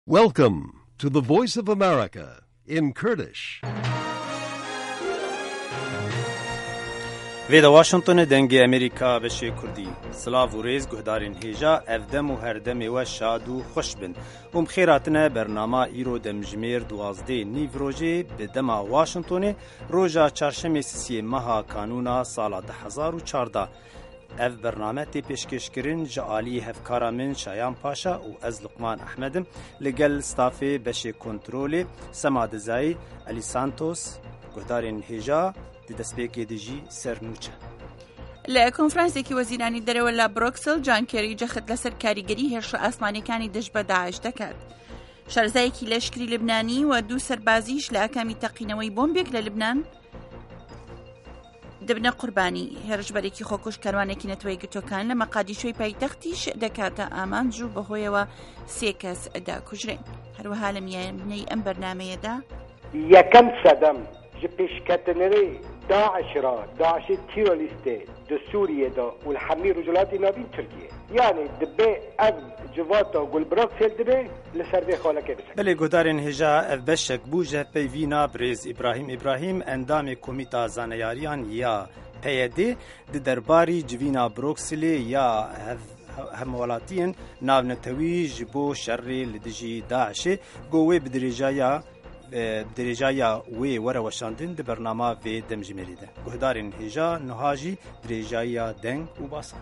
Welcome to the Voice of America in Kurdish. Veda Washington denge Amerika beşe Kurdî. Slav û rêz guhdarên hêja evdem û herdemê we şad û xweş bin. û xêratine bernama îro demjimêr 12 nîv rojê bi dema Washingtonê roja çarşemê sisiyê meha kanûna sala 2014. Ev bername tê pêşkêşkirin ji aliyê hevkara min Şayan Paşa û ez Luqman Ehmedim li gel stafê beşê kontrolê Sema Dizayî, Elî Santos, guhdarên hêja di destpêkê de jî sernûçe. لە کۆنفرانسێکی وەزیرانی دەرەوە لە بروکسل جان کێری جەخت لەسەر کاریگەری هێرشە ئاسمانیەکانی دژ بە داعش دەکات. شارەزایەکی لەشکری لبنانی و دوو سەربازیش لە ئاکامی تەقینەوەی بۆمبێک لە لبنان دەبنە قوربانی. هێرشبەرێکی خۆکوش کاروانێکی نەتەوەی گرتوەکان لە مەقادیشۆی پایتەختیش دەکاتە ئامانج و بەهۆیەوە 3 کەس داکوژرێن. هەروەها لە میانەی ئەم بەرنامەیەدا یەکەم سەدەم ji pêşketinê Daişê ra Daişê terorîstê di Sûriyê de û li hemî rûjelatê navîn Tirkiye. Yani dibe ev civata Gulbrak fêl dibe li ser vê xalekê bise. Belê guhdarên hêja ev beşek bû ji hevpeyvîna Birêz İbrahîm endamê Komîta Zaneyariyan ya PYD di derbarî civîna Brukselê ya hemwelatiyên navnetewî ji bo şerrê li dijî Daişê got wê bi dirêjaya wê were weşandin di bernama vê demjimêrî de. Guhdarên hêja niha jî dirêjaya deng û basan.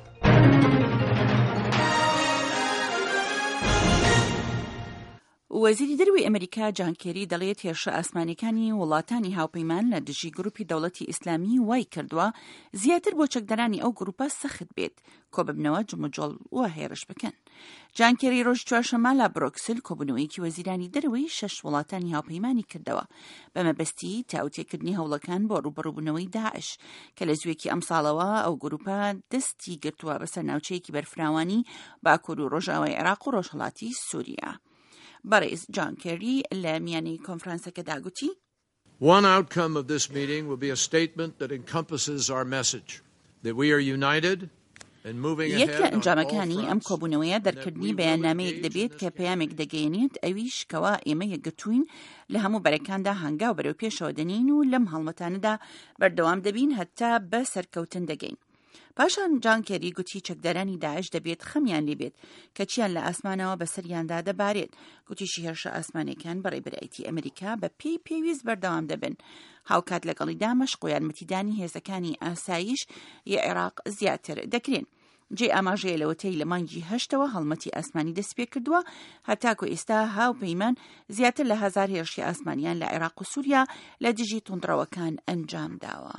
وەزیری دەروی ئەمریکا جان کێری دەڵێت هێرشە ئاسمانیەکانی وڵاتانی هاوپەیمان لە دژی گروپی دەوڵەتی ئیسلامی وای کردووە زیاتر بۆ چەکدەرانی ئەو گروپە سەخت بێت کۆ ببنەوە جموجۆڵ وە هێرش بکەن. جان کێری ڕۆژ چوارشەممە لە بروکسل کۆبوونەوەیەکی وەزیرانی دەروی 6 وڵاتانی هاوپەیمانی کردەوە بە مەبەستی تاوتێکردنی هەوڵەکان بۆ ڕوبەڕووبوونەوەی داعش کە لە زوێکی ئەم ساڵەوە ئەو گروپە دەستی گرتووە بەسەر ناوچەیەکی بەرفراوانی باکوور و ڕۆژاوای عێراق و ڕۆژهەڵاتی سووریا. بەڕێز جان کێری لە میانەی کۆنفرانسەکەدا گوتی One outcome of this meeting will be a statement that encompasses our message that we are united and moving ahead. یەک لە ئەنجامەکانی ئەم کۆبوونەوەیە دەرکردنی بەیاننامەیەک دەبێت کە پەیامێک دەگەیەنێت ئەویش کەوا ئێمە یەکگرتووین لە هەموو بەرەکاندا هەنگاو بەرەو پێشەوە دەنین و لەم هەڵمەتانەدا بەردەوام دەبین هەتا بە سەرکەوتن دەگەین. پاشان جان کێری گوتی چەکدارانی داعش دەبێت خەمیان لێبێت کە چیان لە ئاسمانەوە بەسەریاندا دەبارێت. گوتیشی هێرشە ئاسمانیەکان بەڕێبەرایەتی ئەمریکا بە پێویست بەردەوام دەبن. هاوکات لەگەڵی دامەشق و یارمەتیدانی هێزەکانی ئاسایش یە عێراق زیاتر دەکرێن. جێ ئاماژەیە لەوەتەی لە مانگی هەشتەوە هەڵمەتی ئاسمانی دەست پێ کردووە هەتاکو ئێستا هاوپەیمان زیاتر لە 1000 هێرشی ئاسمانیان لە عێراق و سووریا لە دژی توندڕەوەکان ئەنجام داوە.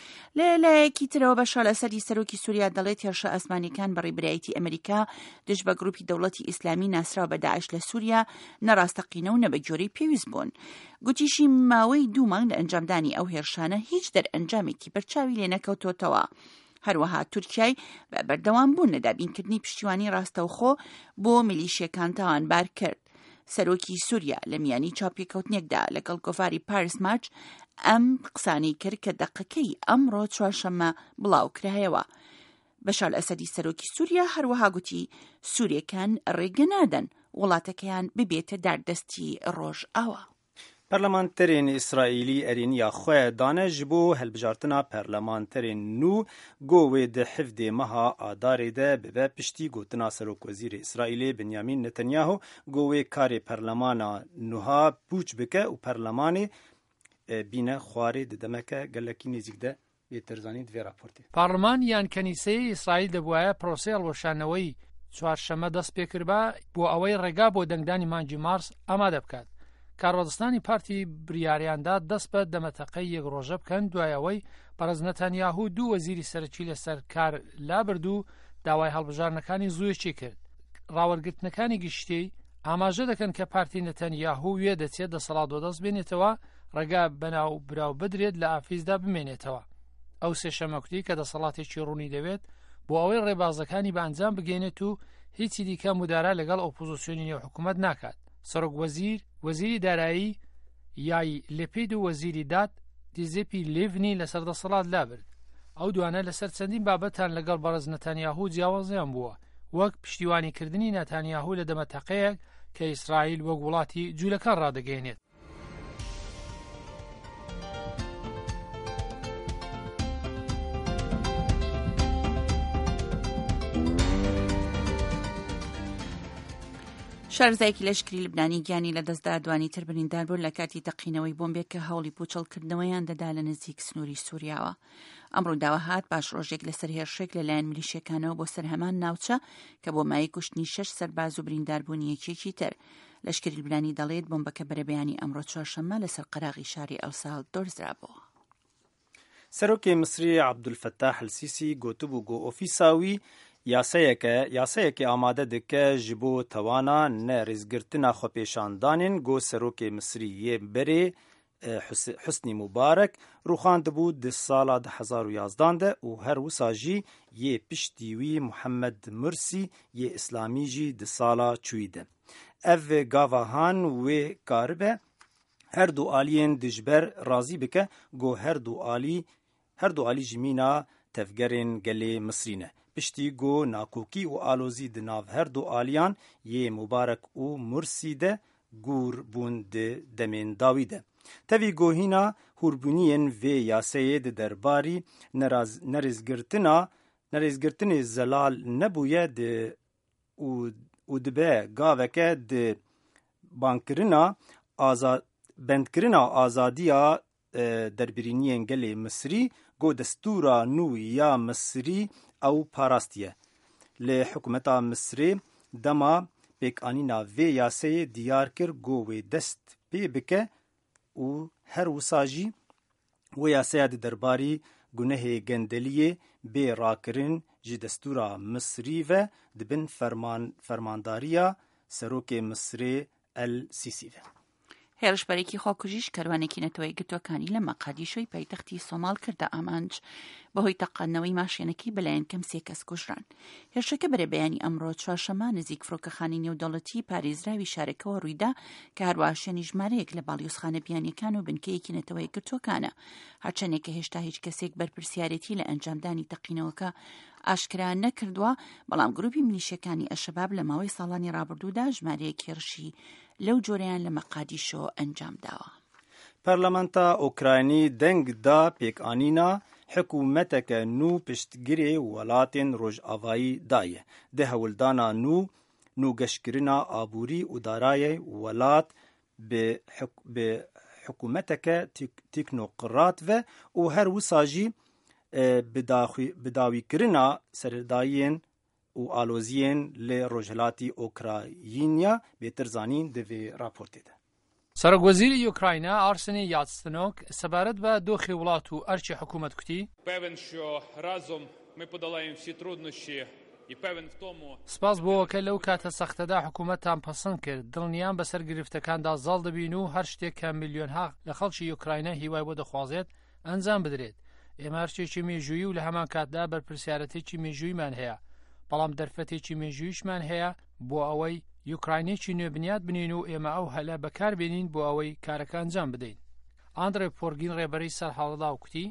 لەلایەکی ترەوە بەشە لەسەری سەرۆکی سووریا دەڵێت هێرشە ئاسمانیەکان بەڕێبەرایەتی ئەمریکا دژ بە گروپی دەوڵەتی ئیسلامی ناسراو بە داعش لە سووریا نەڕاستەقینە و نەبەجۆرەی پێویست بوون. گوتیشی ماوەی 2 مانگ لە ئەنجامدانی ئەو هێرشانە هیچ دەرئەنجامێکی بەرچاوی لێ نەکەوتۆتەوە. هەروەها تورکیای بە بەردەوام بوون لە دابینکردنی پشتیوانی ڕاستەوخۆ بۆ میلیشیەکان تاوانبار کرد. سەرۆکی سووریا لە میانی چاپێکەوتنێکدا لەگەڵ گۆڤاری پارس مارچ ئەم قسانەی کرد کە دەقەکەی ئەمڕۆ چوارشەممە بڵاو کرایەوە. بەشار ئەسەدی سەرۆکی سووریا هەروەها گوتی سووریەکان ڕێگە نادەن وڵاتەکەیان ببێتە داردەستی ڕۆژ ئاوە. پەرلەمانتەرێن ئیسرائیلی ئەرێنیا خۆیان دانە ji bo helbijartina perlemanterên nû got wê di hevdê meha Adarê de bibe piştî gotina Serokwezîrê İsraîlê Benyamin Netanyahu got wê karê perlemana nûha pûç bike û perlemanê bîne xwarê di demeke gelekî nêzik de bêtirzanî di vê raportê. پارلمان یان کەنیسەی ئیسرائیل دەبوایە پرۆسەی هەڵوەشانەوەی چوارشەممە دەست پێکردبا بۆ ئەوەی ڕێگا بۆ دەنگدانی مانگی مارس ئامادە بکات. کارڕۆدستانی پارتی بریاریاندا دەست بە دەمەتەقەی یەک ڕۆژە بکەن دوایەوەی بەڕێز نەتانیاهو دوو وەزیری سەرەکی لەسەر کار لابرد و داوای هەڵبژارنەکانی زوویەکی کرد. ڕاوەرگرتنەکانی گشتی ئاماژە دەکەن کە پارتی نەتانیاهو وێ دەچێت دەسەڵات دەست بێنێتەوە ڕێگا بەناو براو بدرێت لە ئافیزدا بمێنێتەوە. ئەو سێشەمەکوتی کە دەسەڵاتێکی ڕوونی دەوێت بۆ ئەوەی ڕێبازەکانی بە ئەنجام بگەێنێت و هیچی دیکە مودارا لەگەڵ ئۆپۆزیسیۆنی نێو حکوومەت ناکات. سەرۆک وەزیری دارایی یای لێپید و وەزیری داد دیزێپی لێڤنی لەسەر دەسەڵات لابرد. ئەو دوانە لەسەر چەندین بابەتان لەگەڵ بەڕێز نەتانیاهو جیاوازیان بووە وەک پشتیوانیکردنی نەتانیاهو لە دەمەتەقەیەک کە ئیسرائیل وەک وڵاتی جوولەکان ڕادەگەێنێت. شارزایەکی لەشکری لبنانی گیانی لە دەستدا دوانی تر بریندار بوو لە کاتی تەقینەوەی بۆمبێک کە هەوڵی پوچەڵکردنەوەیان دەدا لە نزیک سنووری سووریاوە. ئەمڕۆ داوا هات باش ڕۆژێک لەسەر هێرشێک لەلایەن میلیشیەکانەوە بۆ سەرهەمان ناوچە کە بۆ مای کوشتنی 6 سەرباز و برینداربوونی یەکێکی تر. لەشکری لبنانی دەڵێت بۆمبەکە بەرەبەیانی ئەمڕۆ چوارشەممە لەسەر قەراغی شاری ئەوساڵ دۆرزرابەوە. سەرۆکی مصری عەبدولفەتاح السیسی گوتبوو گۆ ئۆفیساوی یاسایەکی ئامادە دکە ji bo tewana nerêzgirtina xwepêşandanên got serokê Misrî yê berê Husnî Mubarek rûxandibû di sala 2011 de û her wisa jî yê piştî wî Muhammed Mursî yê Îslamî jî di sala çûyî de. Ev gavahan wê karibe her du aliyên dijber razî bike got her du alî ji mîna tevgerên gelê Misrî ne. Piştî got nakokî û alozî di nav her du aliyan yê Mubarek û Mursî de gûr bûn di demên dawî de. Tevî gohîna hûrbûniyên vê yasayê di derbarî nerêzgirtinê zelal nebûye û dibe gaveke di bendkirina azadiya derbirîniyên gelê Misrî got destûra nû ya Misrî ew parastiye. Li hikûmeta Misrê dema pêkanîna vê yasayê diyar kir got wê dest pê bike û her wisa jî wê yasaya di derbarî gunehê gendeliyê bê rakirin ji destûra Misrî ve dibin fermandariya serokê Misrê El Sîsî ve. هێرشبەرێکی خۆکوژیش کەروانێکی نەتەوەی گرتوەکانی لە مەقادیشۆی پایتەختی سۆمال کردە ئامانج بەهۆی تەقاندنەوەی ماشێنەکەی بەلایەن کەم 3 کەس کوژران. هێرشەکە بەرەبەیانی ئەمڕۆ چوارشەممە نزیک فڕۆکەخانەی نێودەوڵەتی پارێزراوی شارەکەەوە ڕوویدا کە هەروەها شوێنی ژمارەیەک لە باڵیۆزخانە بیانیەکان و بنکەیەکی نەتەوەی گرتوەکانە. هەرچەندێک کە هێشتا هیچ کەسێک بەرپرسیارەتی لە ئەنجامدانی تەقینەوەکە ئاشکرا نەکردووە، بەڵام گروپی میلیشیەکانی ئەشەباب لە ماوەی ساڵانی ڕابردوودا ژمارەیەک هێرشی لەو جۆرەیان لە مەقادیشۆ ئەنجام داوە. پەرلەمانتا ئۆکراینی دەنگ دا پێکانîna hikûmeteke nû piştgirê welatên Rojavayî daye. Di hewildana nû geşkirina aborî û darayê welat bi hikûmeteke teknokrat ve û her wisa jî bidawîkirina seredayiyên û aloziyên li Rojhilatî Okrayînya bêtir zanîn di vê raportê de. سەرۆکوەزیری یوکراینا ئارسنی یاتستنۆک سەبارەت بە دۆخی وڵات و ئەرچی حکوومەت کوتی سپاس بۆەوە کە لەو کاتە سەختەدا حکوومەتتان پەسەند کرد، دڵنیان بەسەر گرفتەکاندا زاڵ دەبین و هەر شتێک کە میلیۆنها لە خەڵکی یوکراینە هیوای بۆ دەخوازێت ئەنجام بدرێت. ئێمە هەرچێکی مێژووی و لە هەمان کاتدا بەرپرسیارەتێکی مێژوویمان هەیە، بەڵام دەرفەتێکی مێژوویشمان هەیە بۆ ئەوەی یوکراینێکی نوێ بنیاد بنین و ئێمە ئەو هەلە بەکاربێنین بۆ ئەوەی کارەکە ئەنجام بدەین. ئاندرێ پۆرگین ڕێبەرەی سەرهەڵەدا و کوتی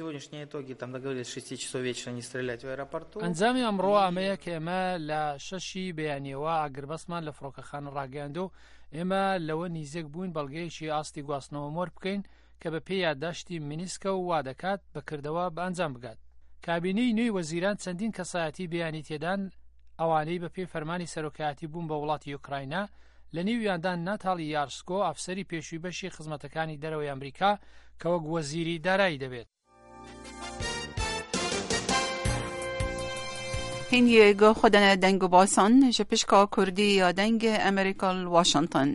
ئەنجامی ئەمڕۆ ئەمەیە کە ئێمە لە 6 بەیانیەوە ئاگربەسمان لە فڕۆکەخانە ڕاگەیاند و ئێمە لەوە نیزێک بووین بەڵگەیەکی ئاستی گواستنەوە مۆر بکەین کە بە پێی یادداشتی مینیسکە و وا دەکات بەکردەوە بە ئەنجام بگات. کابینەی نوێی وەزیران چەندین کەسایەتی بەیانی تێدان ئەوانەی بە پێی فەرمانی سەرۆکایەتی بوون بە وڵاتی یوکراینا لە نیویاندان ناتاڵی یارسکۆ ئەفسەری پێشووی بەشی خزمەتەکانی دەرەوەی ئەمریکا کە وەک وەزیری دارایی دەبێت. هینیێگە خۆدەنە دەنگ و باسان ji pişka Kurdî ya dengê Amerîka li Washington.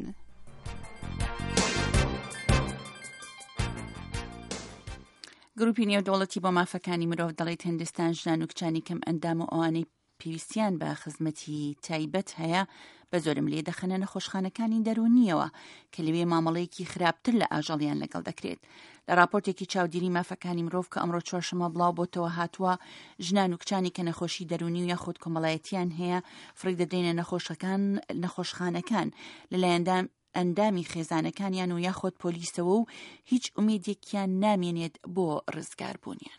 گروپی نێودەوڵەتی بۆ مافەکانی مرۆڤ دەڵێت هیندستان ژنان و کچانی کەم ئەندام و ئەوانەی پێویستیان بە خزمەتی تایبەت هەیە بە زۆرم لێ دەخەنە نەخۆشخانەکانی دەرونیەوە کە لەوێ مامەڵەیەکی خراپتر لە ئاژەڵیان لەگەڵ دەکرێت. لە راپۆرتێکی چاودێری مافەکانی مرۆڤ کە ئەمڕۆ چوارشەممە بڵاو بۆتەوە هاتووە، ژنان و کچانی کە نەخۆشی دەرونی و یاخود کۆمەڵایەتیان هەیە فڕی دەدرێنە نەخۆشخانەکان لەلایەن ئەندامی خێزانەکانیان و یاخۆت پۆلیسەوە و هیچ ئومێدێکیان نامێنێت بۆ ڕزگاربوونیان.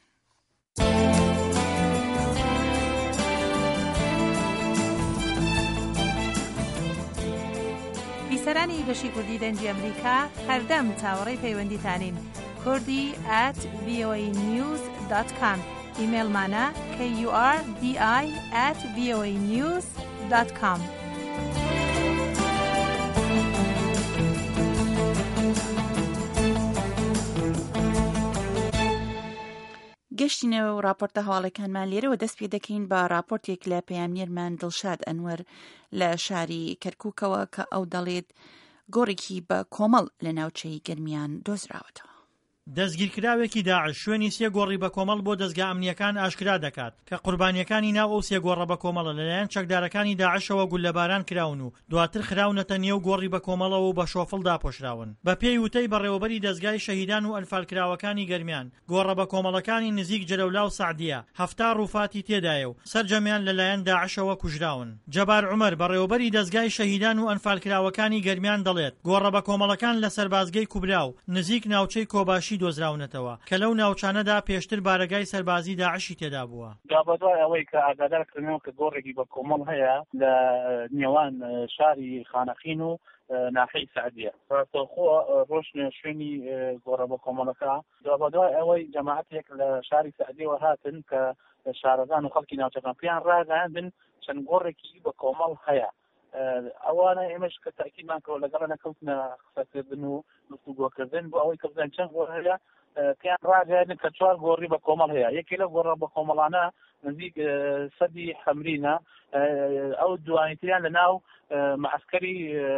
بیسەرانی بەشی کوردی دەنجی ئەمریکا هەردەم چاوەڕێی پەیوەندیتانین kurdi@voanews.com ئیمێلمانە kurdi@voanews.com. گەشتینەوە و راپۆرتە هەواڵەکانمان لێرەوە دەست پێ دەکەین بە راپۆرتێک لە پەیامنێرمان دڵشاد ئەنوەر لە شاری کەرکووکەوە کە ئەو دەڵێت گۆڕێکی بە کۆمەڵ لە ناوچەی گەرمیان دۆزراوەتەوە. دەستگیرکراوێکی داعش شوێنی سێ گۆڕی بە کۆمەڵ بۆ دەستگا ئەمنیەکان ئاشکرا دەکات کە قوربانیەکانی ناو ئەو سێ گۆڕە بە کۆمەڵە لەلایەن چەکدارەکانی داعشەوە گولەباران کراون و دواتر خراونەتە نێو گۆڕی بە کۆمەڵەوە و بە شۆفڵ داپۆشراون. بە پێی وتەی بەڕێوەبەری دەستگای شەهیدان و ئەنفالکراوەکانی گەرمیان گۆڕە بە کۆمەڵەکانی نزیک جەلەولا و سعدیە 70 ڕووفاتی تێدایە و سەرجەمیان لەلایەن داعشەوە کوژراون. جەبار عومەر بەڕێوەبەری دەستگای شەهیدان و ئەنفالکراوەکانی گەرمیان دەڵێت گۆڕە بە کۆمەڵەکان لە سەربازگەی کوبرا و نزیک ناوچەی کۆباشی دۆزراونەتەوە کە لەو ناوچانەدا پێشتر بارەگای سەربازی داعشی تێدا بووە. دابەدوای ئەوەی کە ئاگادارکردنەوە کە گۆڕێکی بە کۆمەڵ هەیە لە نێوان شاری خانەخین و ناحەی سعدیە ڕاستەوخۆ ڕۆژنە شوێنی گۆڕە بە کۆمەڵەکە دابەدوای ئەوەی جەماعەتێک لە شاری سعدیەوە هاتن کە شارەکان و خەڵکی ناوچەکان پێیان ڕاگەاندن چەند گۆڕێکی بە کۆمەڵ هەیە. ئەوانە ئێمەش کە تاکیدمان کەەوە لەگەڵ نەکەوتنە قسەکردن و گفتوگۆکردن بۆ ئەوەی کە بزان چەند گۆڕ هەیە پێیان ڕاگەاندن کە 4 گۆڕی بە کۆمەڵ هەیە. یەکێ لە گۆڕە بە کۆمەڵانە نزیک سەدی حەمرینە ئەو دوانیتریان لە ناو معسکەری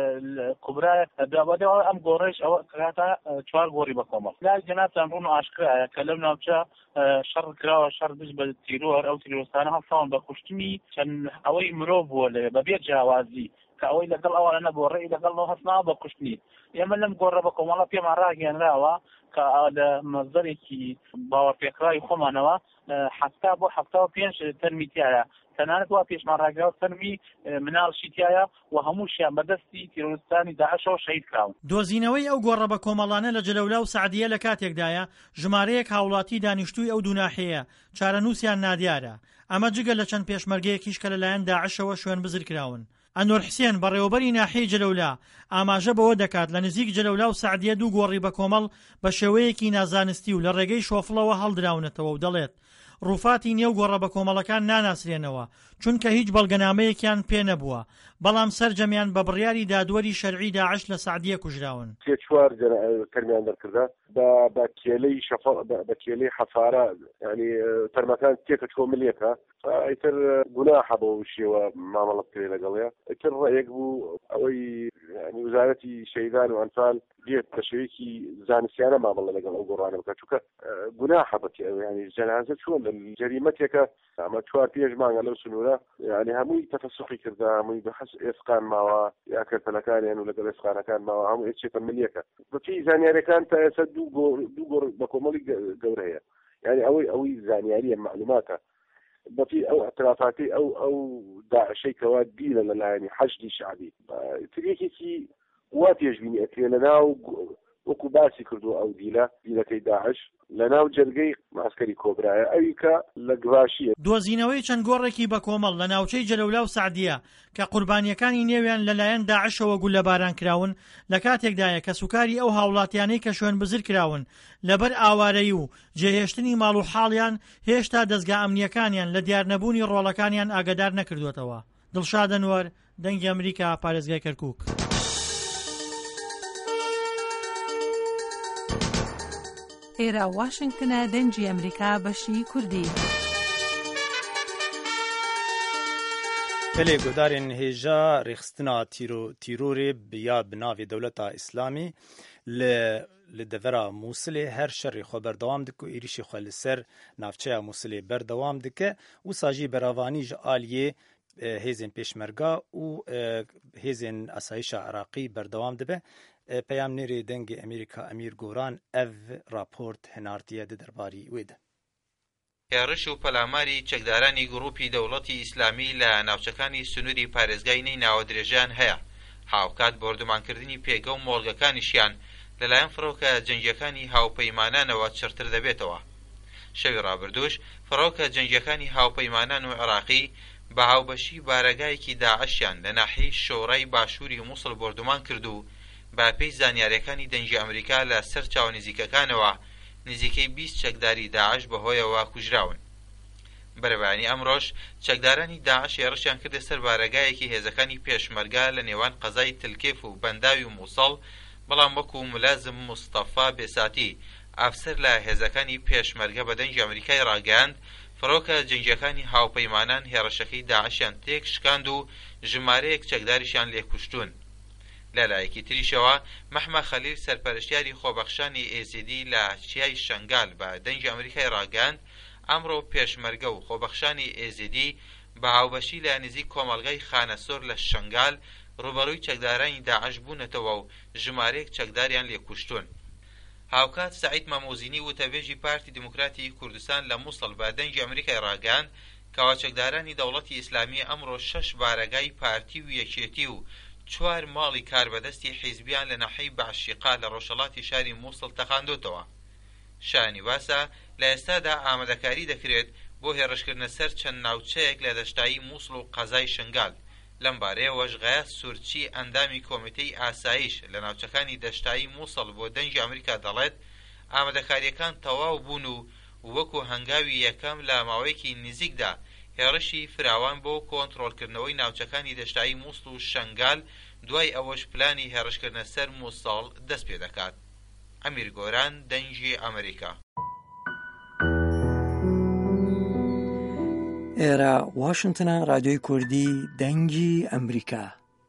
کوبرایە دابەدەوە ئەم گۆڕێش ئەوە کاتە 4 گۆڕی بە کۆمەڵ لای جەنابتان ڕوون و ئاشکرایە کە لەم ناوچە شەڕ کراوە شەڕ دژ بە تیرۆر ئەو تیرۆستانە هەڵساون بە کوشتنی چەند ئەوەی مرۆڤ بووە لێ بەبێ جیاوازی کە ئەوەی لەگەڵ ئەوانە نەگۆڕی لەگەڵەوە هەستناوە بە کوشتنی. ئێمە لەم گۆڕە بە کۆمەڵە پێمان ڕاگەیاندراوە کە لە مەزەرێکی باوەڕپێکراوی خۆمانەوە 70 بۆ 75 تەرمی تایە تەنانەت وا پێشمان ڕاگەاوە تەرمی مناڵشی تایە و هەمووشیان بەدەستی تیرۆریستانی داعشەوە شەهید کراون. دۆزینەوەی ئەو گۆڕە بە کۆمەڵانە لە جەلەولا و سعدیە لە کاتێکدایە ژمارەیەک هاوڵاتی دانیشتووی ئەو دوو ناحەیە چارەنووسیان نادیارە. ئەمە جگە لە چەند پێشمەرگەیەکیش کە لەلایەن داعشەوە شوێن بزر کراون. ئەنوەر حسێن بەڕێوەبەری ناحەی جەلەولا ئاماژە بەوە دەکات لە نزیک جەلەولا و سعدیە 2 گۆڕی بە کۆمەڵ بە شێوەیەکی نازانستی و لە ڕێگەی شۆفڵەوە هەڵدراونەتەوە و دەڵێت ڕووفاتی نێو گۆڕە بە کۆمەڵەکان ناناسرێنەوە چونکە هیچ بەڵگەنامەیەکیان پێ نەبووە بەڵام سەرجەمیان بە بڕیاری دادوەری شەرعی داعش لە سعدیە کوژراون. 4 تەرمیان دەرکردا بە کێلەی بە کێلەی حەفارە ینی تەرمەکان تێکە کۆمەلێکە ئیتر گوناحە بەو شێوە مامەڵەت کرێ لەگەڵەیە ئیتر ڕێیەک بوو ئەوەی وزارەتی شەهیدان و ئەنفال بێت بە شێوەیەکی زانستیانە مامەڵە لەگەڵ ئەو گۆڕانە بکات چونکە گوناحە بەتی ینی جەنازە چۆن لە جەریمەتێکە ئەمە 4 پێش مانگە لەو سنوورە ینی هەمووی تەفەسوقی کردا هەمووی بەحەس ئێسقان ماوە یا کەرتەلەکانیان و لەگەڵ ئێسقانەکان ماوە هەموو هیچێتە ملیەکە بەپێی زانیاریەکان تا ئێستا 2 گۆڕ بە کۆمەڵی گەورە هەیە ینی ئەوەی زانیاریە معلوماتە بەپێی ئەو ئەترافاتی ئەو داعشەی کەوا بیرە لەلایەنی حەشدی شعبی ترێکێکی وا پێشبینی ئەکرێ لەناو وەکو باسی کردو ئەو دیلەکەی داعش لەناو جەرگەی ماسکەری کۆبرایە ئەوی کە لە گواشیە. دۆزینەوەی چەند گۆڕێکی بە کۆمەڵ لە ناوچەی جەلەولا و سعدیە کە قوربانیەکانی نێویان لەلایەن داعشەوە گولەباران کراون لە کاتێکدایە کە سوکاری ئەو هاوڵاتیانەی کە شوێن بزر کراون لەبەر ئاوارەی و جێهێشتنی ماڵ و حاڵیان هێشتا دەستگا ئەمنیەکانیان لە دیارنەبوونی ڕۆڵەکانیان ئاگادار نەکردوێتەوە. دڵشاد ئەنوەر دەنگی ئەمریکا پارێزگای کەرکووک. ئێرە واشنگتنە دەنجی ئەمریکا بەشی کوردی. پلê guhdarên hêja rêxistina tîrorê biya bi navê Dewleta Îslamî li devera Mosilê her şerê xwe berdewam dike û êrişê xwe li ser navçeya Mosilê berdewam dike wisa jî beravanî ji aliyê hêzên pêşmerga û hêzên asayişa Iraqî berdewam dibe. Peyamnêrê dengê Amerîka Emîr Goran ev raport hinartiye di derbarî wê de. هێرش و پەلاماری چەکدارانی گروپی دەوڵەتی ئیسلامی لە ناوچەکانی سنووری پارێزگاینەی ناوەدرێژیان هەیە. هاوکات بردومانکردنی پێگە و مۆڵگەکانیشیان لەلایەن فڕۆکە جەنگیەکانی هاوپەیمانانەوە چرتر دەبێتەوە. شەوی ڕابردووش فڕۆکە جەنگیەکانی هاوپەیمانان و عێراقی بە هاوبەشی بارەگایەکی داعشیان لە ناحیەی شۆڕەی باشووری مووسڵ بردومان کرد و با پێی زانیاریەکانی دەنگی ئەمریکا لە سەر چاو نزیکەکانەوە نزیکەی 20 چەکداری داعش بەهۆیەوە کوژراون. بەرەبانی ئەمڕۆژ چەکدارانی داعش هێرشیان کردە سەر بارەگایەکی هێزەکانی پێشمەرگا لە نێوان قەزای تلکێف و بەنداوی و مووسڵ، بەڵام وەکو ملازم مستەفا بێساتی ئافسەر لە هێزەکانی پێشمەرگە بە دەنگی ئەمریکای ڕاگەاند فڕۆکە جەنگیەکانی هاوپەیمانان هێرشەکەی داعشیان تێک شکاند و ژمارەیەک چەکداریشیان لێکوشتون. لە لایەکی تریشەوە مەحمە خەلیل سەرپەرشتیاری خۆبەخشانی ئێزیدی لە چیای شەنگال بە دەنگی ئەمریکای ڕاگەاند ئەمڕۆ پێشمەرگە و خۆبەخشانی ئێزیدی بە هاوبەشی لە نزیک کۆمەڵگەی خانەسۆر لە شەنگال ڕوبەڕووی چەکدارانی داعش بوونەتەوە و ژمارەیەک چەکداریان لێکوشتون. هاوکات سعید مەموزینی وتەبێژی پارتی دموکراتی کوردستان لە مووسڵ بە دەنگی ئەمریکای ڕاگەاند کەوا چەکدارانی دەوڵەتی ئیسلامی ئەمڕۆ 6 بارەگای پارتی و یەکێتی و 4 ماڵی کاربەدەستی حیزبیان لە ناحیەی بەعشیقا لە ڕۆژهەڵاتی شاری مووسڵ تەقاندوتەوە. شانی واسە لە ئێستادا ئامادەکاری دەکرێت بۆ هێرشکردنە سەر چەند ناوچەیەک لە دەشتایی مووسڵ و قەزای شنگال. لەم بارەیەوەش غەیاس سوورچی ئەندامی کۆمیتەی ئاسایش لە ناوچەکانی دەشتایی مووسڵ بۆ دەنگی ئەمریکا دەڵێت ئامادەکاریەکان تەواو بوون و وەکو هەنگاوی یەکەم لە ماوەیەکی نزیکدا هێرشی فراوان بۆ کۆنتڕۆلکردنەوەی ناوچەکانی دەشتایی مووسڵ و شەنگال دوای ئەوەش پلانی هێرشکردنە سەر مووسڵ دەست پێ دەکات. ئەمیر گۆران، دەنگی ئەمریکا. ئێرە واشنگتنە، رادیۆی کوردی دەنگی ئەمریکا.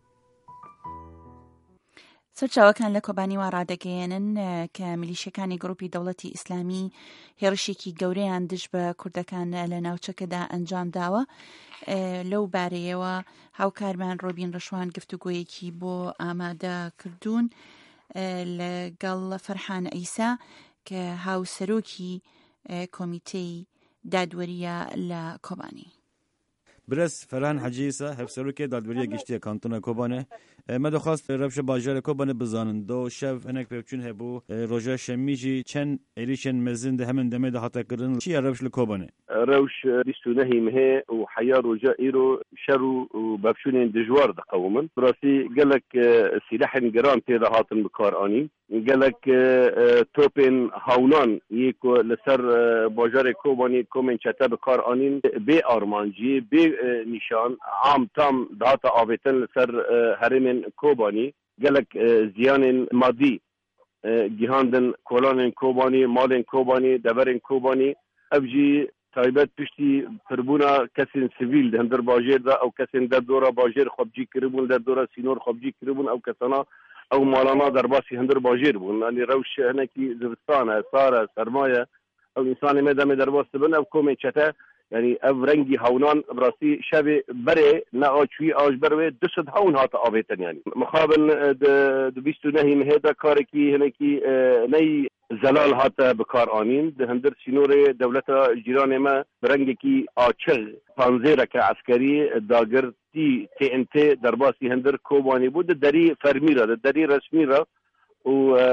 سەرچاوەکان لە کۆبانیوە ڕادەگەیەنن کە میلیشیەکانی گروپی دەوڵەتی ئیسلامی هێرشێکی گەورەیان دژ بە کوردەکان لە ناوچەکەدا ئەنجام داوە. لەو بارەیەوە هاوکارمان ڕۆبین ڕەشوان گفتوگۆیەکی بۆ ئامادە کردوون لەگەڵ فەرحان ئەیسا کە هاوسەرۆکی کۆمیتەی دادوەریە لە کۆبانی. برس فران حجیسا هفسروکی دادوری گشتی کانتون کوبانه مدخواست رفش باجر کوبانه بزانن دو شف انک پپچون هبو روجا شمیجی چن ایریشن مزند همن دمه ده حتا کردن چی رفش لکوبانه روش بيستونهي مه وحيا رجاء إيرو شرو وبابشونين دجوار دقومن براسي قالك سلاح جرام تيدا هاتن بكاراني قالك توبين هاونان يكو لسر باجار كوباني كومن شتا بكارانين بي أرمانجي بي نشان عام تام داتا آبتن لسر هرمن كوباني قالك زيان مادي جهاندن كولان كوباني مالن كوباني دبرن كوباني أبجي تایبەت پشتی پربوونا کەسین سیڤیل هەندەر باژێر دا ئەو کەسین دەردۆرە باژێر خۆبجی کردبوون دەردۆرە سینۆر خۆبجی کردبوون ئەو کەسانە ئەو ماڵانە دەرباسی هەندەر باژێر بوون ئەنی ڕەوش هەنێکی زستانە سارە سەرمایە ئەو ئینسانی مێدەمێ دەرباس بن ئەو کۆمێ چەتە یعنی ئەو ڕەنگی هەونان بڕاستی شەوێ بەرێ نەئاچوی ئاژبەروێ دشت هەون هاتە ئاوێتن یعنی مخابن بیست و نەهی مهێدا کارێکی هەنێکی نەی زلال هاتا بکار آنین ده هندر سینور دولت جیران ما برنگی آچغ پانزیرک عسکری داگرتی TNT در باسی هندر کوبانی بود دری فرمی را دری رسمی را و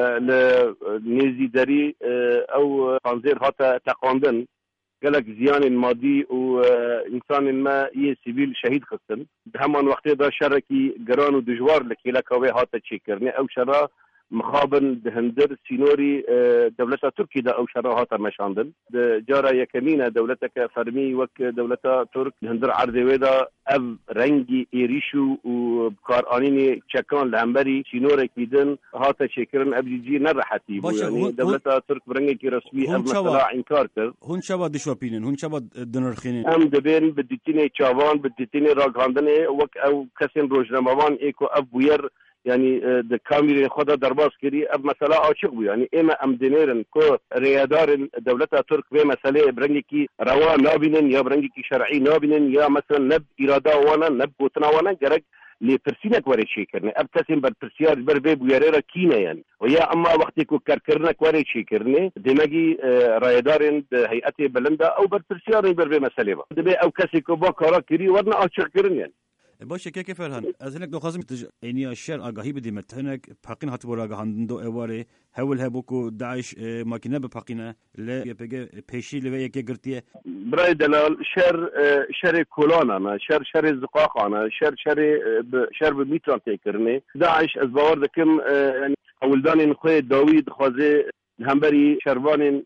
نیزی دری او پانزیر هاتا تقاندن قالك زيان مادي وإنسان ما سيفيل شهيد خصن همان وقت دا شركي جران ودجوار لكي لكاوي هاتا تشيكرني أو شرا مخابن دهندر سينوري دولتا تركي دا أو شراهات مشاندن جارا يكمينا دولتك فرمي وك دولتا ترك دهندر عرضي ويدا أف رنجي إيريشو وبكار آنيني تشكان لهمبري سينوري كيدن هاتا شكرن أبجي نرحتي يعني دولتا ترك برنجي رسمي أف مثلا إنكار كر هون شبا دشوا بينن هون شبا دنرخينين أم دبين بديتيني تشابان بديتيني راغاندني وك أو كسين روجنموان إيكو أف بوير يعني د کامیرین خدا درباز کری اب مسئله عاشق بو يعني اما ام دینرن کو ریادار دولت ترک به مسئله برنگی کی روا نابینن یا برنگی کی شرعی نابینن یا مثلا نب اراده وانا نب بوتنا وانا گرگ لپرسینک وری چی کرنه اب کسیم بر پرسیار بر به بویره کینه يعني ويا اما وقتی کو کرکرنک وری چی کرنه دمگی ریادار هیئت بلنده او بر پرسیار بر به مسئله با دبی او کسی کو با کارا کری ورنا عاشق کرن يعني باشه که فرهان از هناك دخوازم يعني الشر آگاهی بدیم هناك بحقين هاتبو آگاهاندن دو اواره هول هبوكو داعش ماكينه بحقينه لا يبقى بيشي لوي يك قرتيه براي دلال شر كولانا شر زقاقانا شر بميتران تكرني داعش از باور دكم يعني اولدان خوي داوود خوازه همبري شربان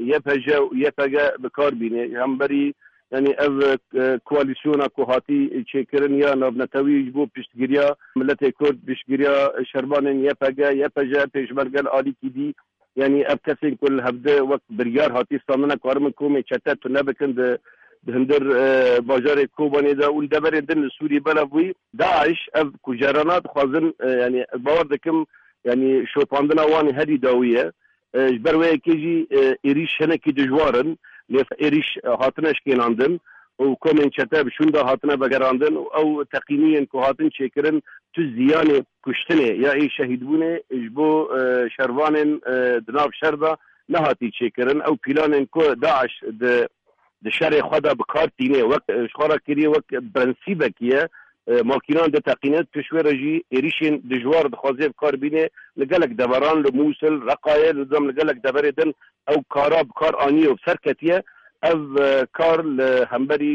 يبجا بكار بينه همبري يعني اف كواليسيونا كوهاتي تشكرن يا نبنتوي جبو بيشتغيريا ملت كرد بيشتغيريا شربان يبجا بيشمرغل علي كيدي يعني اب كسين كل هبده وقت بريار هاتي صامنا كارم كومي چتت نبكن هندر باجار كوباني دا والدبر دن سوري بلوي داعش اف كجرانات خازن يعني باور دكم يعني شو باندنا واني هدي داويه جبروي كيجي اريش هنا كي دجوارن لف اريش هاتنش كيناندن و كومن چتا بشوندا هاتنا بگراندن او تقنيا كو هاتن شكرن تو زيان كشتنه يا اي شهيدونه جبو شروان دناب شردا نهاتي شكرن او بلان كو داعش د شر خدا بكارتينه وقت شخرا كري وقت برنسيبكيه ماكينان د تقنيات تشويرجي اريشن دجوار دخوازي بكاربينه لقالك دبران لموصل رقايه لدم لقالك دبردن او كاراب كار انيو بسركتيه او كار همبري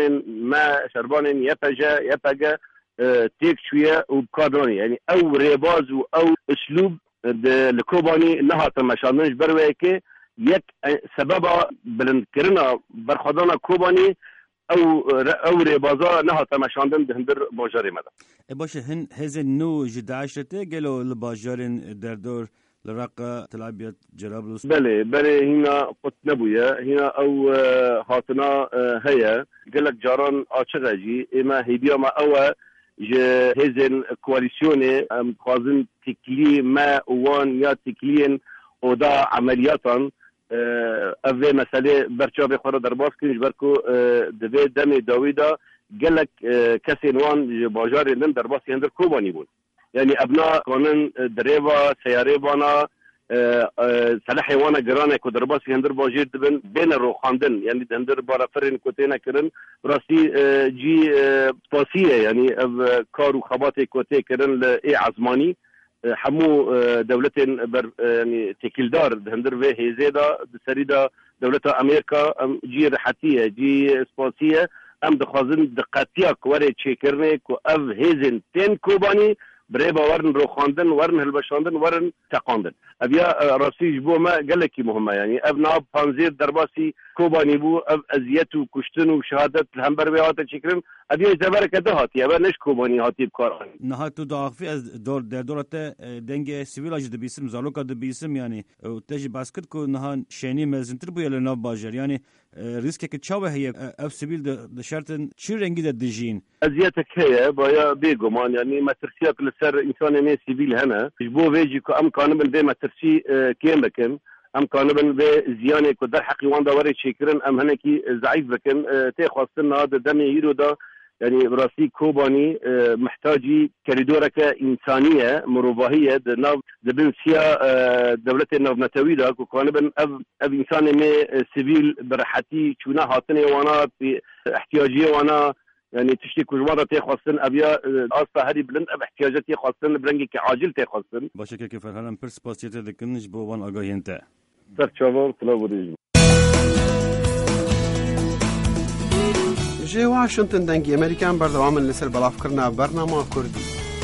شروان يبجا تيك شويه وبكاروني يعني او ريباز او اسلوب الكوباني انها تمشانج برويكي يك سبب بلندكرنا برخدانا كوباني او ريبازا نها تمشاندن دهندر باجاري مدا باشه هزن نو جداشته قالوا الباجارين دردور لرقة تلعبية جرابلس بله هنا قط نبويا هنا او هاتنا هيا قالك جاران آچغاجي اما هيبيا ما او هزن كواليسيوني خوازن تكلي ما وان يا تكلين ودا عملياتا اوه مسئله برچاوی خورا در باز کنیش برکو دوی دم داویدا گلک کسی نوان باجار لن در باز هندر کوبانی بود یعنی ابنا کانن دریوا سیاره بانا سلاحی وانا گرانه که در باز هندر باجیر دبن بین رو خاندن یعنی هندر بارفرین کتینا کرن راستی جی پاسیه یعنی او کارو خبات کتی کرن لی عزمانی حمو دولتين يعني تكيلدار هندر في هيزيدا سريدا دولة أمريكا جي رحتية جي سباسية أم دخازن دقاتيا كواري تشيكرني كو أف هيزن تين كوباني بريبا ورن روخاندن ورن هلبشاندن ورن تقاندن أبيا راسي جبو ما قالكي مهمة يعني أبنا بانزير درباسي كوباني بو أف أزيتو كشتن وشهادة الهمبر بيهاتا تشيكرن أبيا زبارك دهاتي أبا نش كوباني هاتي بكاران نهاتو داخفي از در دورت دنگ سیویل جد بیسم زالوکا د بیسم يعني تجي باسكت كو نهان شيني مزنتر بو يلا نوب باجر يعني ريسك كتشاوه هي اف سيفيل د شرطن چي رنگي د دجين ازيتك هي بايا بيغمان يعني ما ترسيك لسر انسان مي سيفيل هنا جبو فيجي كو ام كان بن ما ترسي كيم بكم ام كان بن زيانه كو در حقي وان دوري شكرن ام هنكي ضعيف بكم تي خاصنا هذا دمي يرو دا يعني براسي كوباني محتاجي كريدورك إنسانية مروباهية دبنسيا دولة النوبنتوي دا كوكانبن أب إنسان مي سيفيل برحتي شونا هاتني وانا في احتياجية وانا يعني تشتي كجوارة تخصن أبيا أصلا هذه بلند أب احتياجاتي خصن برنجي كعاجل تخصن باشا كيف هلا برس باسيته دكنج بوان أجاهينته ترشوا تلاوريج جي واشنطن دنگی امریکان بردوام لسر بلاف کرنا برنامه کردی